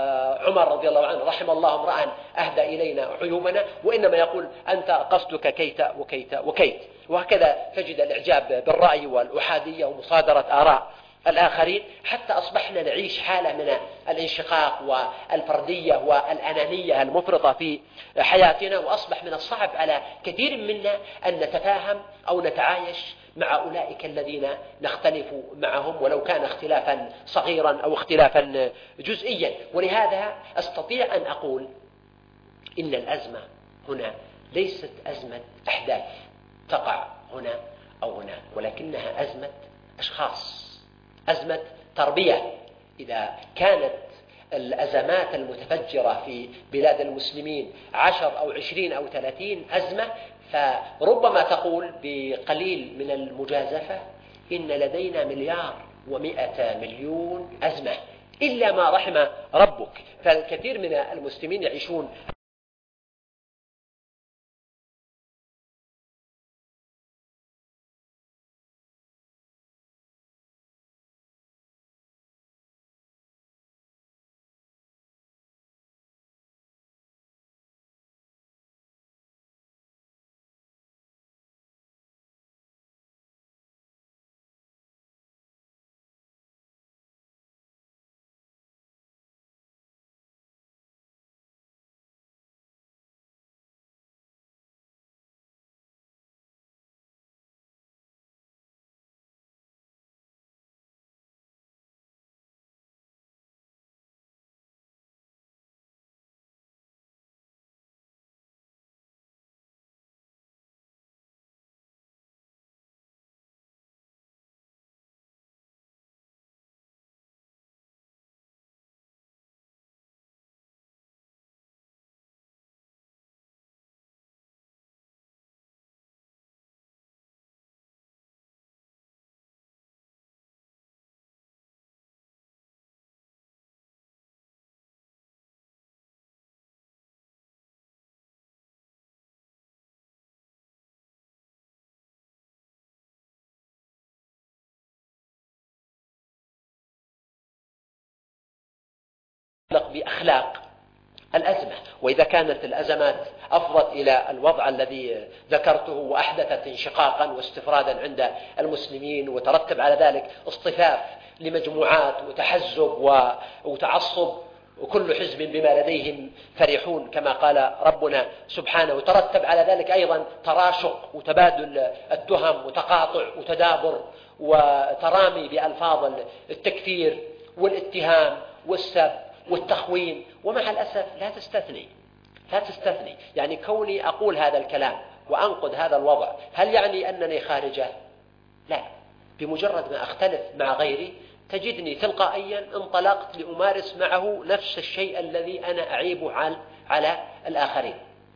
عمر رضي الله عنه رحم الله امرأ أهدى إلينا عيوبنا، وإنما يقول أنت قصدك كيت وكيت وكيت. وهكذا تجد الإعجاب بالرأي والأحادية ومصادرة آراء الآخرين، حتى أصبحنا نعيش حالة من الانشقاق والفردية والأنانية المفرطة في حياتنا، وأصبح من الصعب على كثير منا أن نتفاهم أو نتعايش مع أولئك الذين نختلف معهم ولو كان اختلافا صغيرا أو اختلافا جزئيا. ولهذا أستطيع أن أقول إن الأزمة هنا ليست أزمة أحداث تقع هنا أو هناك، ولكنها أزمة أشخاص، أزمة تربية. إذا كانت الأزمات المتفجرة في بلاد المسلمين عشر أو عشرين أو ثلاثين أزمة، فربما تقول بقليل من المجازفة إن لدينا مليار ومئة مليون أزمة إلا ما رحم ربك. فالكثير من المسلمين يعيشون بأخلاق الأزمة. وإذا كانت الأزمات أفضت إلى الوضع الذي ذكرته وأحدثت انشقاقا واستفرادا عند المسلمين وترتب على ذلك اصطفاف لمجموعات وتحزب وتعصب وكل حزب بما لديهم فرحون كما قال ربنا سبحانه، وترتب على ذلك أيضا تراشق وتبادل التهم وتقاطع وتدابر وترامي بألفاظ التكفير والاتهام والسب والتخوين، ومع الأسف لا تستثني لا تستثني يعني كوني أقول هذا الكلام وأنقد هذا الوضع هل يعني أنني خارجه؟ لا، بمجرد ما أختلف مع غيري تجدني تلقائيا انطلقت لأمارس معه نفس الشيء الذي أنا أعيبه على الآخرين.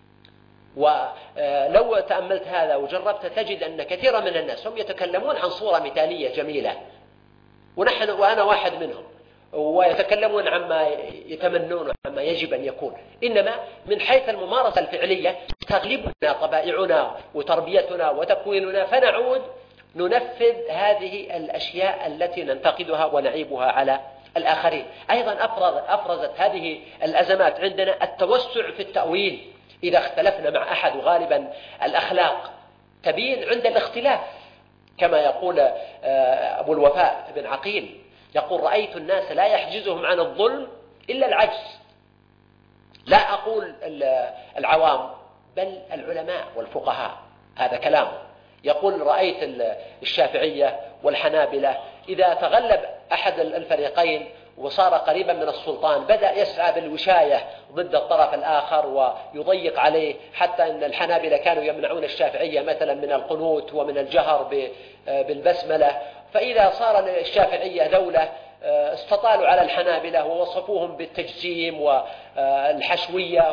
ولو تأملت هذا وجربت تجد أن كثيرا من الناس هم يتكلمون عن صورة مثالية جميلة ونحن وأنا واحد منهم، ويتكلمون عما يتمنون عما يجب أن يكون، إنما من حيث الممارسة الفعلية تغلبنا طبائعنا وتربيتنا وتكويننا، فنعود ننفذ هذه الأشياء التي ننتقدها ونعيبها على الآخرين. أيضا أفرز أفرزت هذه الأزمات عندنا التوسع في التأويل. إذا اختلفنا مع أحد، وغالبا الأخلاق تبين عند الاختلاف، كما يقول أبو الوفاء بن عقيل يقول: رأيت الناس لا يحجزهم عن الظلم إلا العجز. لا أقول العوام بل العلماء والفقهاء، هذا كلامه. يقول: رأيت الشافعية والحنابلة إذا تغلب أحد الفريقين وصار قريبا من السلطان بدأ يسعى بالوشاية ضد الطرف الآخر ويضيق عليه، حتى أن الحنابلة كانوا يمنعون الشافعية مثلا من القنوت ومن الجهر بالبسملة. فإذا صار الشافعية دولة استطالوا على الحنابلة ووصفوهم بالتجسيم والحشوية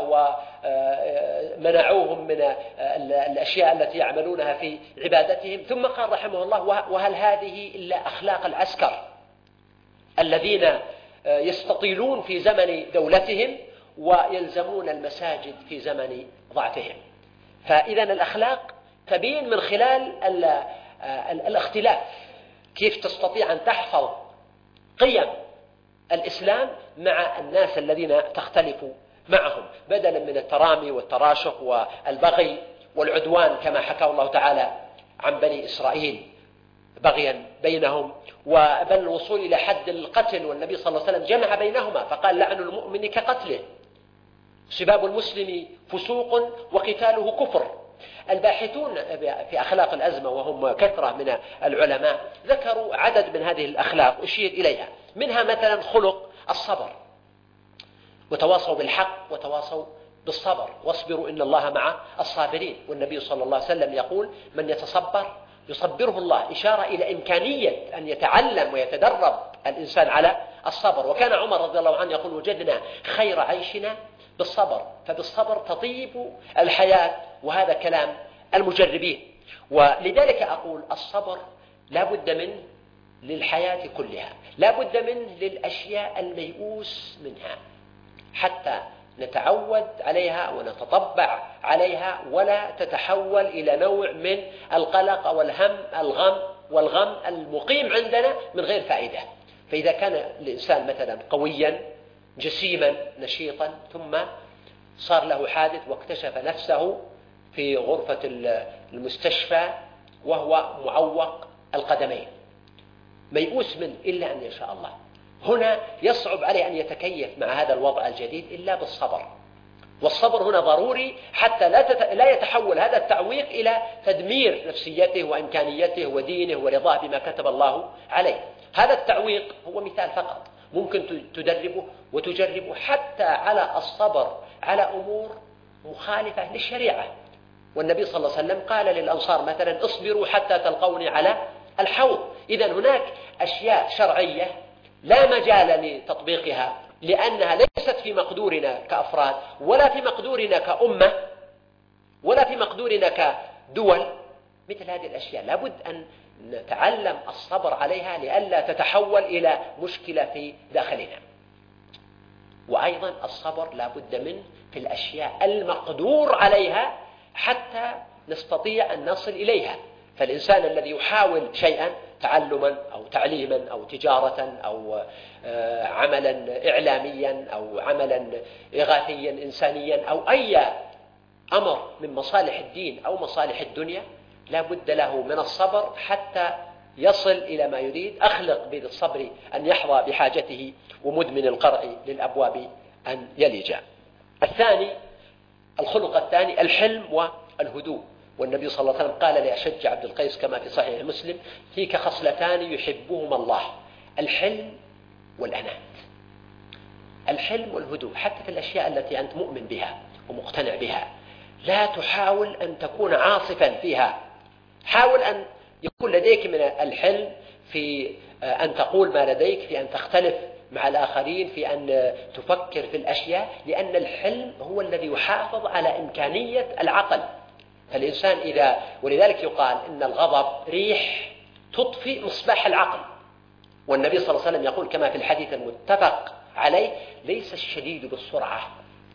ومنعوهم من الأشياء التي يعملونها في عبادتهم. ثم قال رحمه الله: وهل هذه إلا أخلاق العسكر الذين يستطيلون في زمن دولتهم ويلزمون المساجد في زمن ضعفهم. فإذا الأخلاق تبين من خلال الاختلاف، كيف تستطيع أن تحفظ قيم الإسلام مع الناس الذين تختلف معهم، بدلا من الترامي والتراشق والبغي والعدوان كما حكى الله تعالى عن بني إسرائيل بغيا بينهم، وبل الوصول إلى حد القتل. والنبي صلى الله عليه وسلم جمع بينهما فقال: لعن المؤمن كقتله، سباب المسلم فسوق وقتاله كفر. الباحثون في أخلاق الأزمة وهم كثرة من العلماء ذكروا عدد من هذه الأخلاق أشير إليها، منها مثلا خلق الصبر، وتواصوا بالحق وتواصوا بالصبر، واصبروا إن الله مع الصابرين. والنبي صلى الله عليه وسلم يقول: من يتصبر يصبره الله، إشارة إلى إمكانية أن يتعلم ويتدرب الإنسان على الصبر. وكان عمر رضي الله عنه يقول: وجدنا خير عيشنا بالصبر، فبالصبر تطيب الحياة، وهذا كلام المجربين. ولذلك أقول: الصبر لا بد منه للحياة كلها، لا بد منه للأشياء الميؤوس منها، حتى نتعود عليها ونتطبع عليها، ولا تتحول إلى نوع من القلق أو الهم الغم والغم المقيم عندنا من غير فائدة. فإذا كان الإنسان مثلا قويا جسيما نشيطا ثم صار له حادث واكتشف نفسه في غرفة المستشفى وهو معوق القدمين ميؤوس منه إلا أن يشاء الله، هنا يصعب عليه أن يتكيف مع هذا الوضع الجديد إلا بالصبر. والصبر هنا ضروري حتى لا لا يتحول هذا التعويق إلى تدمير نفسيته وإمكانيته ودينه ورضاه بما كتب الله عليه. هذا التعويق هو مثال فقط، ممكن تدربه وتجربه حتى على الصبر على أمور مخالفة للشريعة. والنبي صلى الله عليه وسلم قال للأنصار مثلا: اصبروا حتى تلقوني على الحوض. إذن هناك أشياء شرعية لا مجال لتطبيقها لأنها ليست في مقدورنا كأفراد، ولا في مقدورنا كأمة، ولا في مقدورنا كدول. مثل هذه الأشياء لابد أن نتعلم الصبر عليها لئلا تتحول إلى مشكلة في داخلنا. وأيضا الصبر لابد منه في الأشياء المقدور عليها حتى نستطيع أن نصل إليها. فالإنسان الذي يحاول شيئا تعلما أو تعليما أو تجارة أو عملا إعلاميا أو عملا إغاثيا إنسانيا أو أي أمر من مصالح الدين أو مصالح الدنيا، لا بد له من الصبر حتى يصل إلى ما يريد. أخلق بالصبر أن يحظى بحاجته، ومدمن القرء للأبواب أن يلج. الثاني، الخلق الثاني الحلم والهدوء. والنبي صلى الله عليه وسلم قال لأشج عبد القيس كما في صحيح مسلم: فيك خصلتان يحبهما الله، الحلم والأنات. الحلم والهدوء حتى في الأشياء التي أنت مؤمن بها ومقتنع بها، لا تحاول أن تكون عاصفا فيها. حاول أن يكون لديك من الحلم في أن تقول ما لديك، في أن تختلف مع الآخرين، في أن تفكر في الأشياء، لأن الحلم هو الذي يحافظ على إمكانية العقل. فالإنسان إذا ولذلك يقال إن الغضب ريح تطفئ مصباح العقل. والنبي صلى الله عليه وسلم يقول كما في الحديث المتفق عليه: ليس الشديد بالسرعة،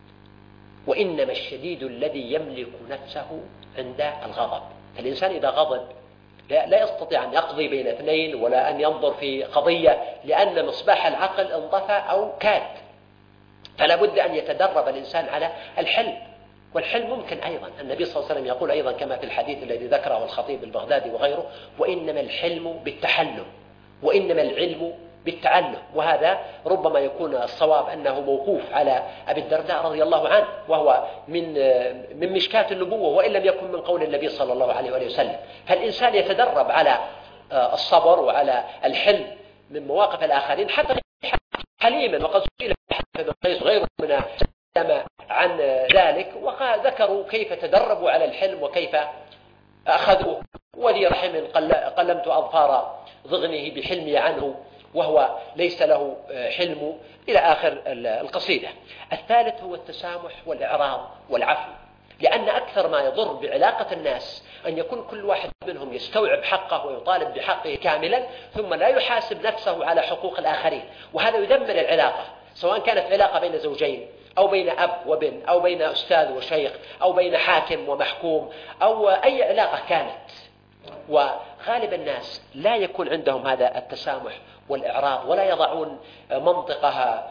وإنما الشديد الذي يملك نفسه عند الغضب. فالإنسان إذا غضب لا, لا يستطيع أن يقضي بين اثنين ولا أن ينظر في قضية، لأن مصباح العقل انطفى أو كاد. فلا بد أن يتدرب الإنسان على الحلم. والحلم ممكن أيضا، النبي صلى الله عليه وسلم يقول أيضا كما في الحديث الذي ذكره الخطيب البغدادي وغيره: وإنما الحلم بالتحلم، وإنما العلم بالتعلم. وهذا ربما يكون الصواب أنه موقوف على أبي الدرداء رضي الله عنه، وهو من من مشكاة النبوة، وإن لم يكن من قول النبي صلى الله عليه وآله وسلم. فالإنسان يتدرب على الصبر وعلى الحلم من مواقف الآخرين حتى حليما. وقد سئل ابن قيس غيره من عن ذلك، وذكروا كيف تدربوا على الحلم وكيف أخذوا: وذي رحم قلمت أظفار ضغنه بحلمي عنه وهو ليس له حلم، إلى آخر القصيدة. الثالث هو التسامح والإعراض والعفو، لأن أكثر ما يضر بعلاقة الناس أن يكون كل واحد منهم يستوعب حقه ويطالب بحقه كاملا، ثم لا يحاسب نفسه على حقوق الآخرين، وهذا يدمر العلاقة، سواء كانت علاقة بين زوجين أو بين أب وبن أو بين أستاذ وشيخ أو بين حاكم ومحكوم أو أي علاقة كانت. وغالب الناس لا يكون عندهم هذا التسامح والإعراض، ولا يضعون منطقها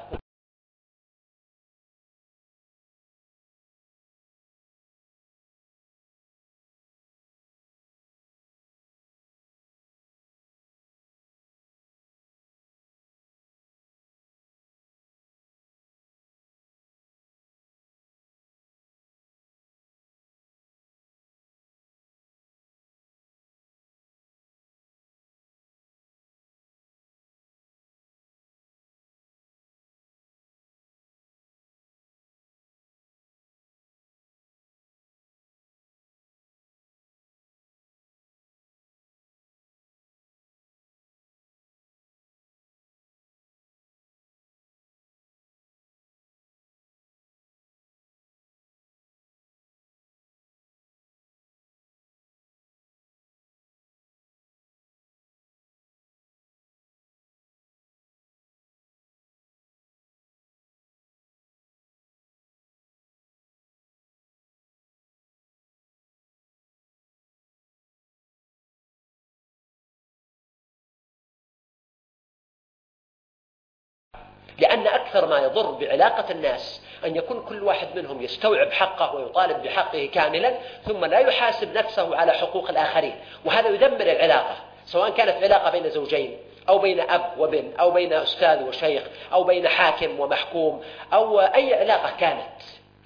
لأن أكثر ما يضر بعلاقة الناس أن يكون كل واحد منهم يستوعب حقه ويطالب بحقه كاملا، ثم لا يحاسب نفسه على حقوق الآخرين، وهذا يدمر العلاقة، سواء كانت علاقة بين زوجين أو بين أب وبن أو بين أستاذ وشيخ أو بين حاكم ومحكوم أو أي علاقة كانت.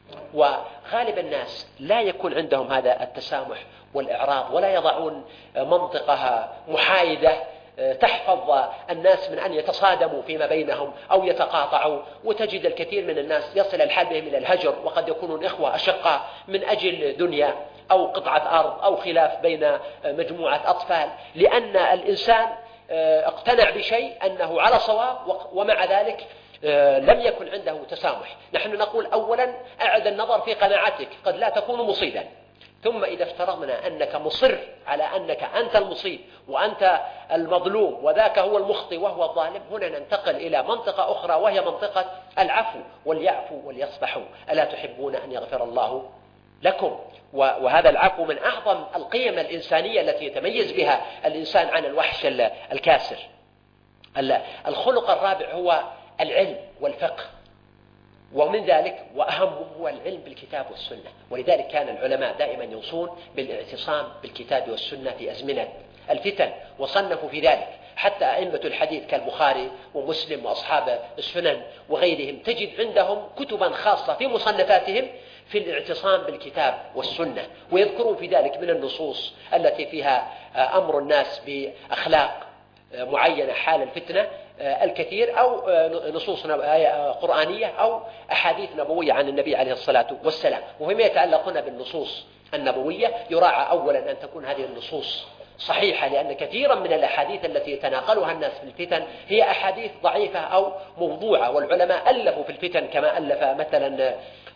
وغالب الناس لا يكون عندهم هذا التسامح والإعراض، ولا يضعون منطقها محايدة تحفظ الناس من أن يتصادموا فيما بينهم أو يتقاطعوا. وتجد الكثير من الناس يصل الحال بهم إلى الهجر، وقد يكونون إخوة أشقاء من أجل دنيا أو قطعة أرض أو خلاف بين مجموعة أطفال، لأن الإنسان اقتنع بشيء أنه على صواب ومع ذلك لم يكن عنده تسامح. نحن نقول أولا أعد النظر في قناعتك، قد لا تكون مصيبا، ثم إذا افترضنا أنك مصر على أنك أنت المصيب وأنت المظلوم وذاك هو المخطئ وهو الظالم، هنا ننتقل إلى منطقة أخرى وهي منطقة العفو. وليعفوا وليصفحوا، ألا تحبون أن يغفر الله لكم؟ وهذا العفو من أعظم القيم الإنسانية التي يتميز بها الإنسان عن الوحش الكاسر. الخلق الرابع هو العلم والفقه، ومن ذلك وأهم هو العلم بالكتاب والسنة. ولذلك كان العلماء دائما يوصون بالاعتصام بالكتاب والسنة في أزمنة الفتن، وصنفوا في ذلك حتى أئمة الحديث كالبخاري ومسلم وأصحاب السنن وغيرهم، تجد عندهم كتبا خاصة في مصنفاتهم في الاعتصام بالكتاب والسنة، ويذكرون في ذلك من النصوص التي فيها أمر الناس بأخلاق معينة حال الفتنة الكثير، أو نصوص قرآنية أو أحاديث نبوية عن النبي عليه الصلاة والسلام. وفيما يتعلقون بالنصوص النبوية يراعى أولا أن تكون هذه النصوص صحيحة، لأن كثيرا من الأحاديث التي يتناقلها الناس في الفتن هي أحاديث ضعيفة أو موضوعة، والعلماء ألفوا في الفتن كما ألف مثلا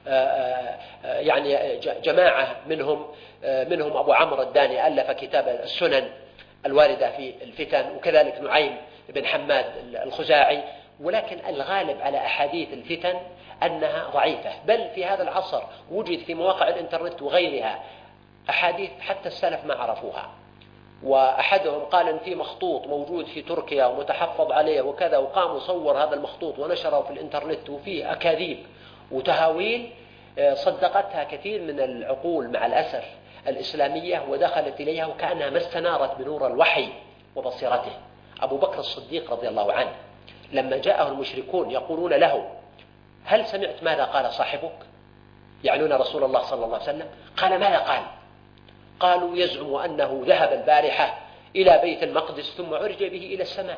يعني جماعة منهم منهم أبو عمرو الداني ألف كتاب السنن الواردة في الفتن، وكذلك نعيم بن حماد الخزاعي. ولكن الغالب على أحاديث الفتن أنها ضعيفة، بل في هذا العصر وجد في مواقع الإنترنت وغيرها أحاديث حتى السلف ما عرفوها. وأحدهم قال إن في مخطوط موجود في تركيا ومتحفظ عليه وكذا، وقام وصور هذا المخطوط ونشره في الإنترنت، وفيه أكاذيب وتهاويل صدقتها كثير من العقول مع الأسف الإسلامية ودخلت إليها وكأنها ما استنارت بنور الوحي وبصيرته. أبو بكر الصديق رضي الله عنه لما جاءه المشركون يقولون له هل سمعت ماذا قال صاحبك؟ يعنون رسول الله صلى الله عليه وسلم. قال ماذا قال؟ قالوا يزعم أنه ذهب البارحة إلى بيت المقدس ثم عرج به إلى السماء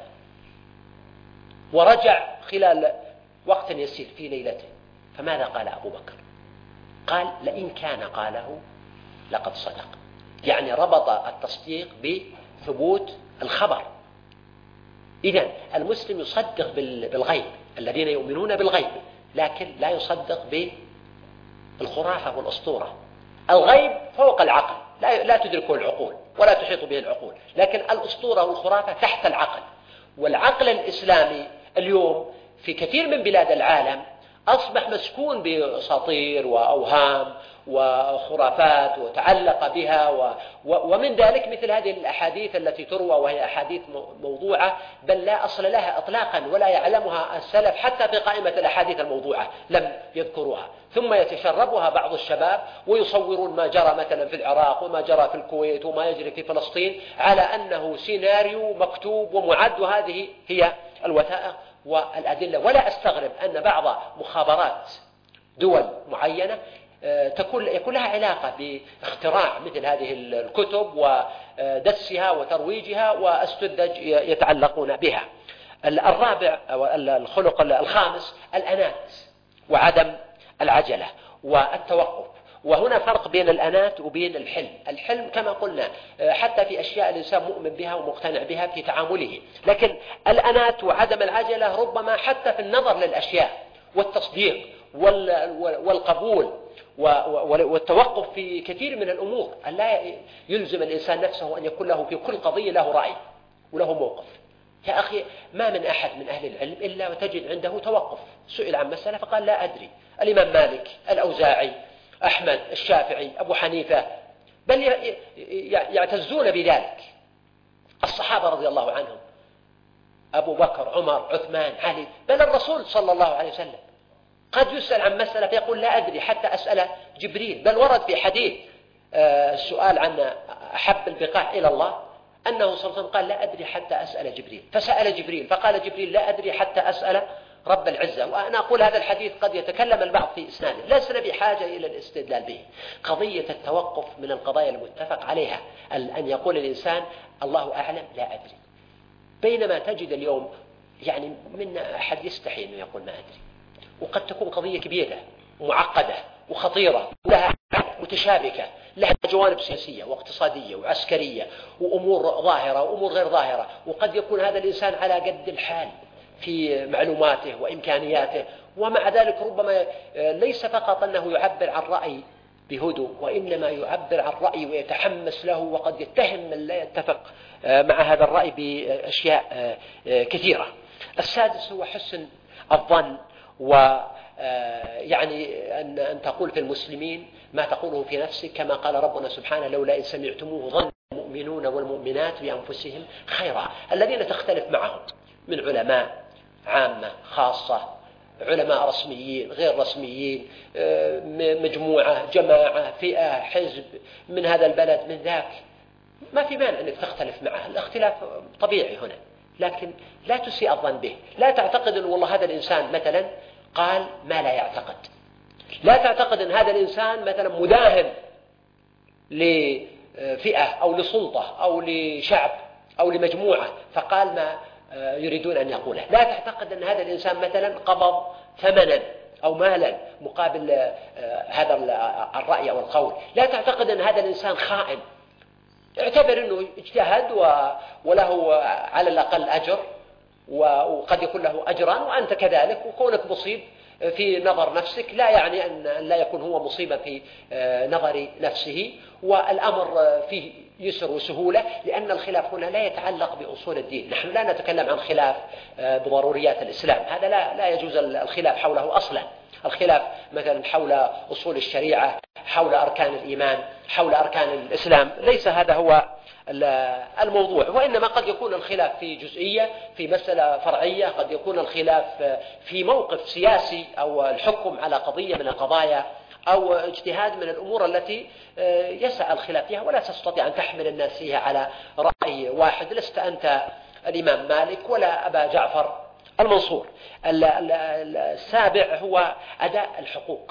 ورجع خلال وقت يسير في ليلته. فماذا قال أبو بكر؟ قال لئن كان قاله لقد صدق، يعني ربط التصديق بثبوت الخبر. إذن المسلم يصدق بالغيب، الذين يؤمنون بالغيب، لكن لا يصدق بالخرافة والأسطورة. الغيب فوق العقل، لا لا تدركه العقول ولا تحيط به العقول، لكن الأسطورة والخرافة تحت العقل. والعقل الإسلامي اليوم في كثير من بلاد العالم أصبح مسكون بأساطير وأوهام وخرافات وتعلق بها و... و... ومن ذلك مثل هذه الأحاديث التي تروى وهي أحاديث موضوعة، بل لا أصل لها إطلاقا ولا يعلمها السلف، حتى في قائمة الأحاديث الموضوعة لم يذكروها. ثم يتشربها بعض الشباب ويصورون ما جرى مثلا في العراق وما جرى في الكويت وما يجري في فلسطين على أنه سيناريو مكتوب ومعد، وهذه هي الوثائق والأدلة. ولا أستغرب أن بعض مخابرات دول معينة تكون يكون لها علاقة باختراع مثل هذه الكتب ودسها وترويجها، واستدج يتعلقون بها. الرابع الخلق الخامس الأنات وعدم العجلة والتوقف. وهنا فرق بين الأنات وبين الحلم. الحلم كما قلنا حتى في أشياء الإنسان مؤمن بها ومقتنع بها في تعامله، لكن الأنات وعدم العجلة ربما حتى في النظر للأشياء والتصديق والقبول والتوقف في كثير من الأمور. أن لا يلزم الإنسان نفسه أن يكون له في كل قضية له رأي وله موقف. يا أخي ما من أحد من أهل العلم إلا وتجد عنده توقف. سئل عن مسألة فقال لا أدري. الإمام مالك، الأوزاعي، أحمد، الشافعي، أبو حنيفة، بل يعتزون بذلك. الصحابة رضي الله عنهم، أبو بكر، عمر، عثمان، علي، بل الرسول صلى الله عليه وسلم قد يسأل عن مسألة فيقول لا أدري حتى أسأل جبريل. بل ورد في حديث السؤال عن أحب البقاع إلى الله أنه صلى الله عليه وسلم قال لا أدري حتى أسأل جبريل، فسأل جبريل فقال جبريل لا أدري حتى أسأل رب العزة. وأنا أقول هذا الحديث قد يتكلم البعض في إسناده، لسنا بحاجة إلى الاستدلال به. قضية التوقف من القضايا المتفق عليها، أن يقول الإنسان الله أعلم لا أدري. بينما تجد اليوم يعني من أحد يستحي أنه يقول ما أدري، وقد تكون قضية كبيرة ومعقدة وخطيرة ولها متشابكة، لها جوانب سياسية واقتصادية وعسكرية وأمور ظاهرة وأمور غير ظاهرة، وقد يكون هذا الإنسان على قد الحال في معلوماته وإمكانياته، ومع ذلك ربما ليس فقط أنه يعبر عن رأي بهدوء، وإنما يعبر عن رأي ويتحمس له، وقد يتهم من لا يتفق مع هذا الرأي بأشياء كثيرة. السادس هو حسن الظن ويعني أن أن تقول في المسلمين ما تقوله في نفسك، كما قال ربنا سبحانه لولا إن سمعتموه ظن المؤمنون والمؤمنات بأنفسهم خيرا. الذين تختلف معهم من علماء عامة خاصة، علماء رسميين غير رسميين، مجموعة جماعة فئة حزب من هذا البلد من ذاك، ما في مانع أنك تختلف معه، الاختلاف طبيعي هنا، لكن لا تسيء الظن به. لا تعتقد أن والله هذا الإنسان مثلا قال ما لا يعتقد، لا تعتقد أن هذا الإنسان مثلا مداهن لفئة أو لسلطة أو لشعب أو لمجموعة فقال ما يريدون أن يقوله. لا تعتقد أن هذا الإنسان مثلا قبض ثمنا أو مالا مقابل هذا الرأي أو القول. لا تعتقد أن هذا الإنسان خائن، اعتبر أنه اجتهد وله على الأقل أجر وقد يكون له أجران وأنت كذلك، وكونك مصيب في نظر نفسك لا يعني أن لا يكون هو مصيبا في نظر نفسه، والأمر فيه يسر وسهولة، لأن الخلاف هنا لا يتعلق بأصول الدين. نحن لا نتكلم عن خلاف بضروريات الإسلام، هذا لا لا يجوز الخلاف حوله أصلا. الخلاف مثلا حول أصول الشريعة، حول أركان الإيمان، حول أركان الإسلام، ليس هذا هو الموضوع، وإنما قد يكون الخلاف في جزئية، في مسألة فرعية، قد يكون الخلاف في موقف سياسي أو الحكم على قضية من القضايا أو اجتهاد من الأمور التي يسعى الخلاف فيها، ولا تستطيع أن تحمل الناس فيها على رأي واحد. لست أنت الإمام مالك ولا أبا جعفر المنصور. السابع هو أداء الحقوق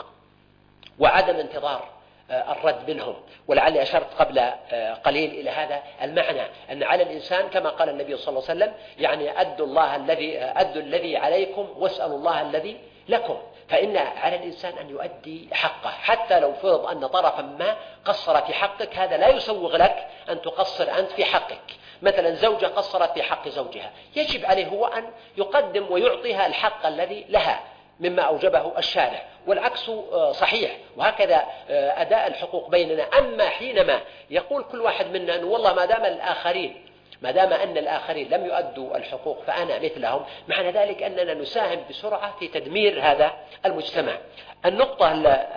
وعدم انتظار الرد منهم، ولعلي أشرت قبل قليل إلى هذا المعنى، أن على الإنسان كما قال النبي صلى الله عليه وسلم يعني أدوا الله الذي أدوا الذي عليكم واسألوا الله الذي لكم. فإن على الإنسان أن يؤدي حقه، حتى لو فرض أن طرفا ما قصر في حقك، هذا لا يسوغ لك أن تقصر أنت في حقك. مثلا زوجة قصرت في حق زوجها، يجب عليه هو أن يقدم ويعطيها الحق الذي لها مما أوجبه الشارع، والعكس صحيح. وهكذا أداء الحقوق بيننا. أما حينما يقول كل واحد منا أنه والله ما دام الآخرين ما دام أن الآخرين لم يؤدوا الحقوق فأنا مثلهم، معنى ذلك أننا نساهم بسرعة في تدمير هذا المجتمع. النقطة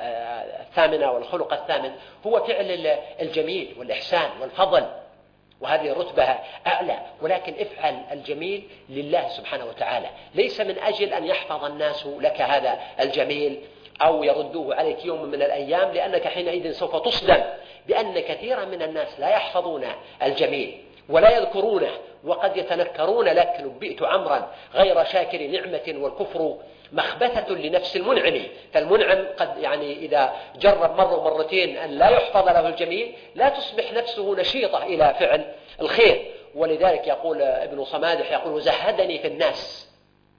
الثامنة والخلق الثامن هو فعل الجميل والإحسان والفضل، وهذه رتبة أعلى، ولكن افعل الجميل لله سبحانه وتعالى، ليس من أجل أن يحفظ الناس لك هذا الجميل أو يردوه عليك يوم من الأيام، لأنك حينئذ سوف تصدم بأن كثيرا من الناس لا يحفظون الجميل ولا يذكرونه، وقد يتنكرون لك نبئت عمرا غير شاكر نعمة والكفر مخبثة لنفس المنعم. فالمنعم قد يعني إذا جرب مرة ومرتين أن لا يحفظ له الجميل لا تصبح نفسه نشيطة إلى فعل الخير. ولذلك يقول ابن صمادح يقول زهدني في الناس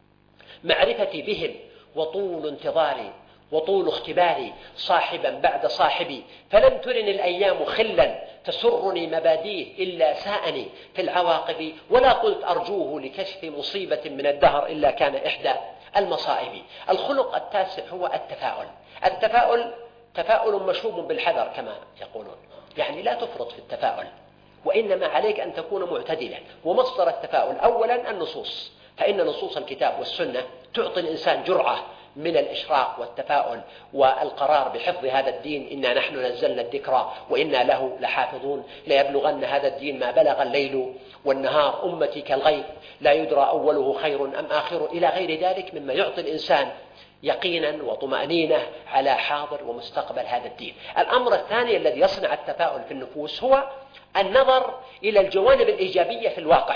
معرفتي بهم وطول انتظاري وطول اختباري صاحبا بعد صاحبي، فلم ترني الأيام خلا تسرني مباديه إلا ساءني في العواقب، ولا قلت أرجوه لكشف مصيبة من الدهر إلا كان إحدى المصائب. الخلق التاسع هو التفاؤل. التفاؤل تفاؤل مشوب بالحذر كما يقولون، يعني لا تفرط في التفاؤل، وإنما عليك أن تكون معتدلا. ومصدر التفاؤل أولا النصوص، فإن نصوص الكتاب والسنة تعطي الإنسان جرعة من الإشراق والتفاؤل والقرار بحفظ هذا الدين. إنا نحن نزلنا الذكر وإنا له لحافظون، ليبلغن هذا الدين ما بلغ الليل والنهار، أمتي كالغيث لا يدرى أوله خير أم آخر، إلى غير ذلك مما يعطي الإنسان يقينا وطمأنينة على حاضر ومستقبل هذا الدين. الأمر الثاني الذي يصنع التفاؤل في النفوس هو النظر إلى الجوانب الإيجابية في الواقع،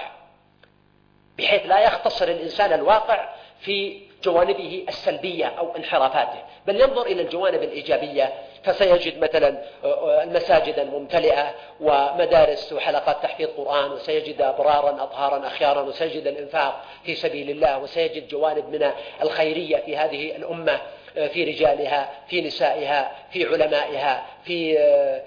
بحيث لا يختصر الإنسان الواقع في جوانبه السلبية أو انحرافاته، بل ينظر إلى الجوانب الإيجابية. فسيجد مثلا المساجد الممتلئة ومدارس وحلقات تحفيظ قرآن، وسيجد أبرارا أطهارا أخيارا، وسيجد الإنفاق في سبيل الله، وسيجد جوانب من الخيرية في هذه الأمة، في رجالها، في نسائها، في علمائها، في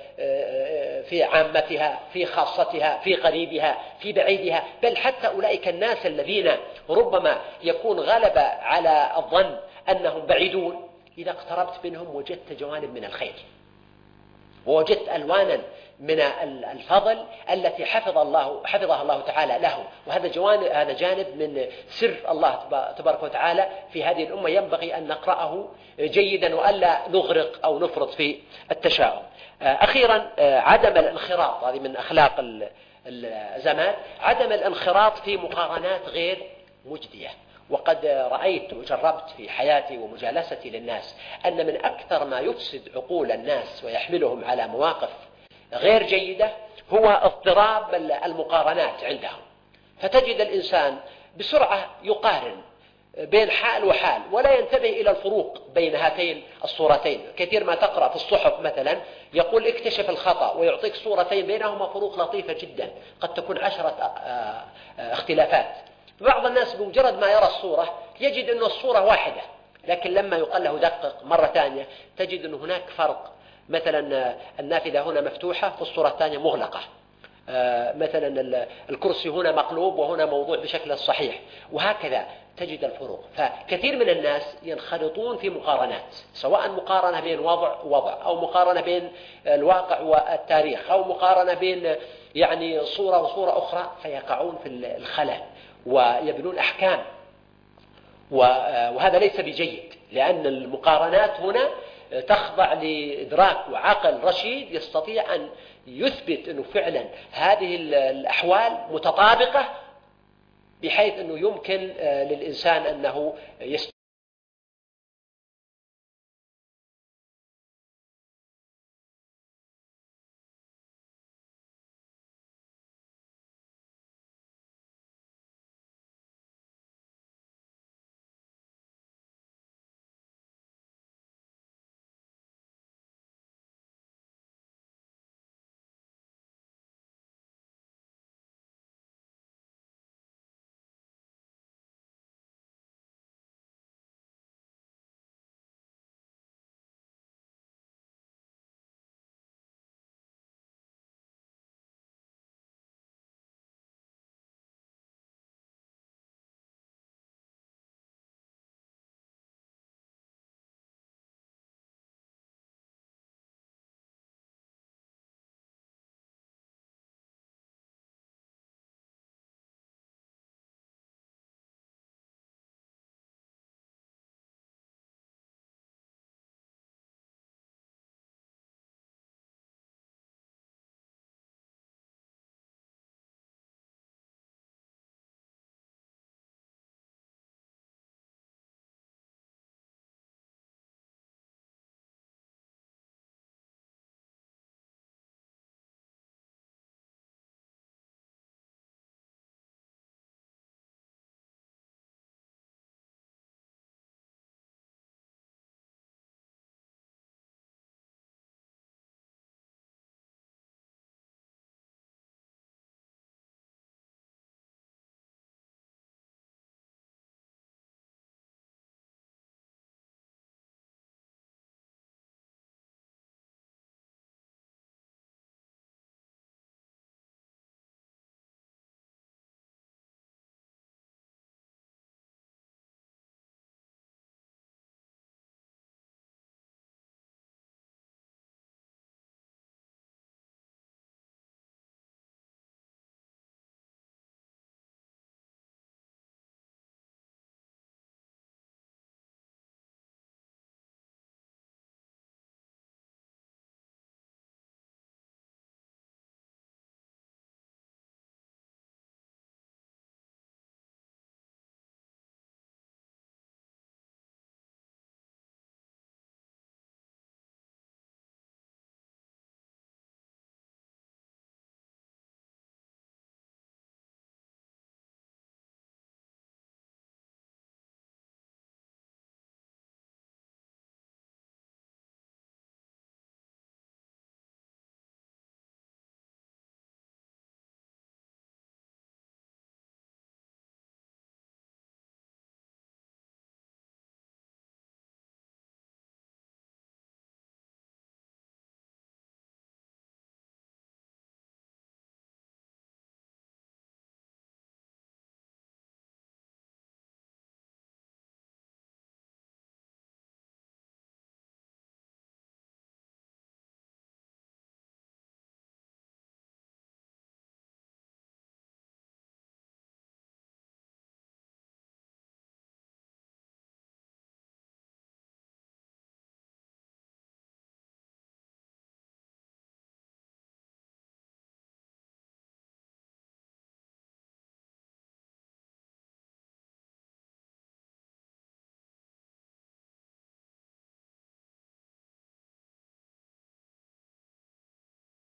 في عامتها، في خاصتها، في قريبها، في بعيدها، بل حتى أولئك الناس الذين ربما يكون غلب على الظن أنهم بعيدون، إذا اقتربت منهم وجدت جوانب من الخير، ووجدت ألوانا من الفضل التي حفظ الله حفظها الله تعالى له، وهذا جوانب هذا جانب من سر الله تبارك وتعالى في هذه الأمة ينبغي أن نقرأه جيدا وألا نغرق أو نفرط في التشاؤم. أخيرا عدم الانخراط، هذه من أخلاق الزمان، عدم الانخراط في مقارنات غير مجدية. وقد رأيت وجربت في حياتي ومجالستي للناس أن من أكثر ما يفسد عقول الناس ويحملهم على مواقف غير جيدة هو اضطراب المقارنات عندهم، فتجد الإنسان بسرعة يقارن بين حال وحال ولا ينتبه إلى الفروق بين هاتين الصورتين. كثير ما تقرأ في الصحف مثلا يقول اكتشف الخطأ ويعطيك صورتين بينهما فروق لطيفة جدا، قد تكون عشرة اختلافات. بعض الناس بمجرد ما يرى الصورة يجد أن الصورة واحدة، لكن لما يقال له دقق مرة ثانية تجد أن هناك فرق. مثلا النافذة هنا مفتوحة في الصورة الثانية مغلقة، مثلا الكرسي هنا مقلوب وهنا موضوع بشكل الصحيح، وهكذا تجد الفروق. فكثير من الناس ينخرطون في مقارنات، سواء مقارنة بين وضع ووضع، أو مقارنة بين الواقع والتاريخ، أو مقارنة بين يعني صورة وصورة أخرى، فيقعون في الخلل ويبنون أحكام، وهذا ليس بجيد، لأن المقارنات هنا تخضع لإدراك وعقل رشيد يستطيع أن يثبت أنه فعلا هذه الأحوال متطابقة بحيث أنه يمكن للإنسان أنه يستطيع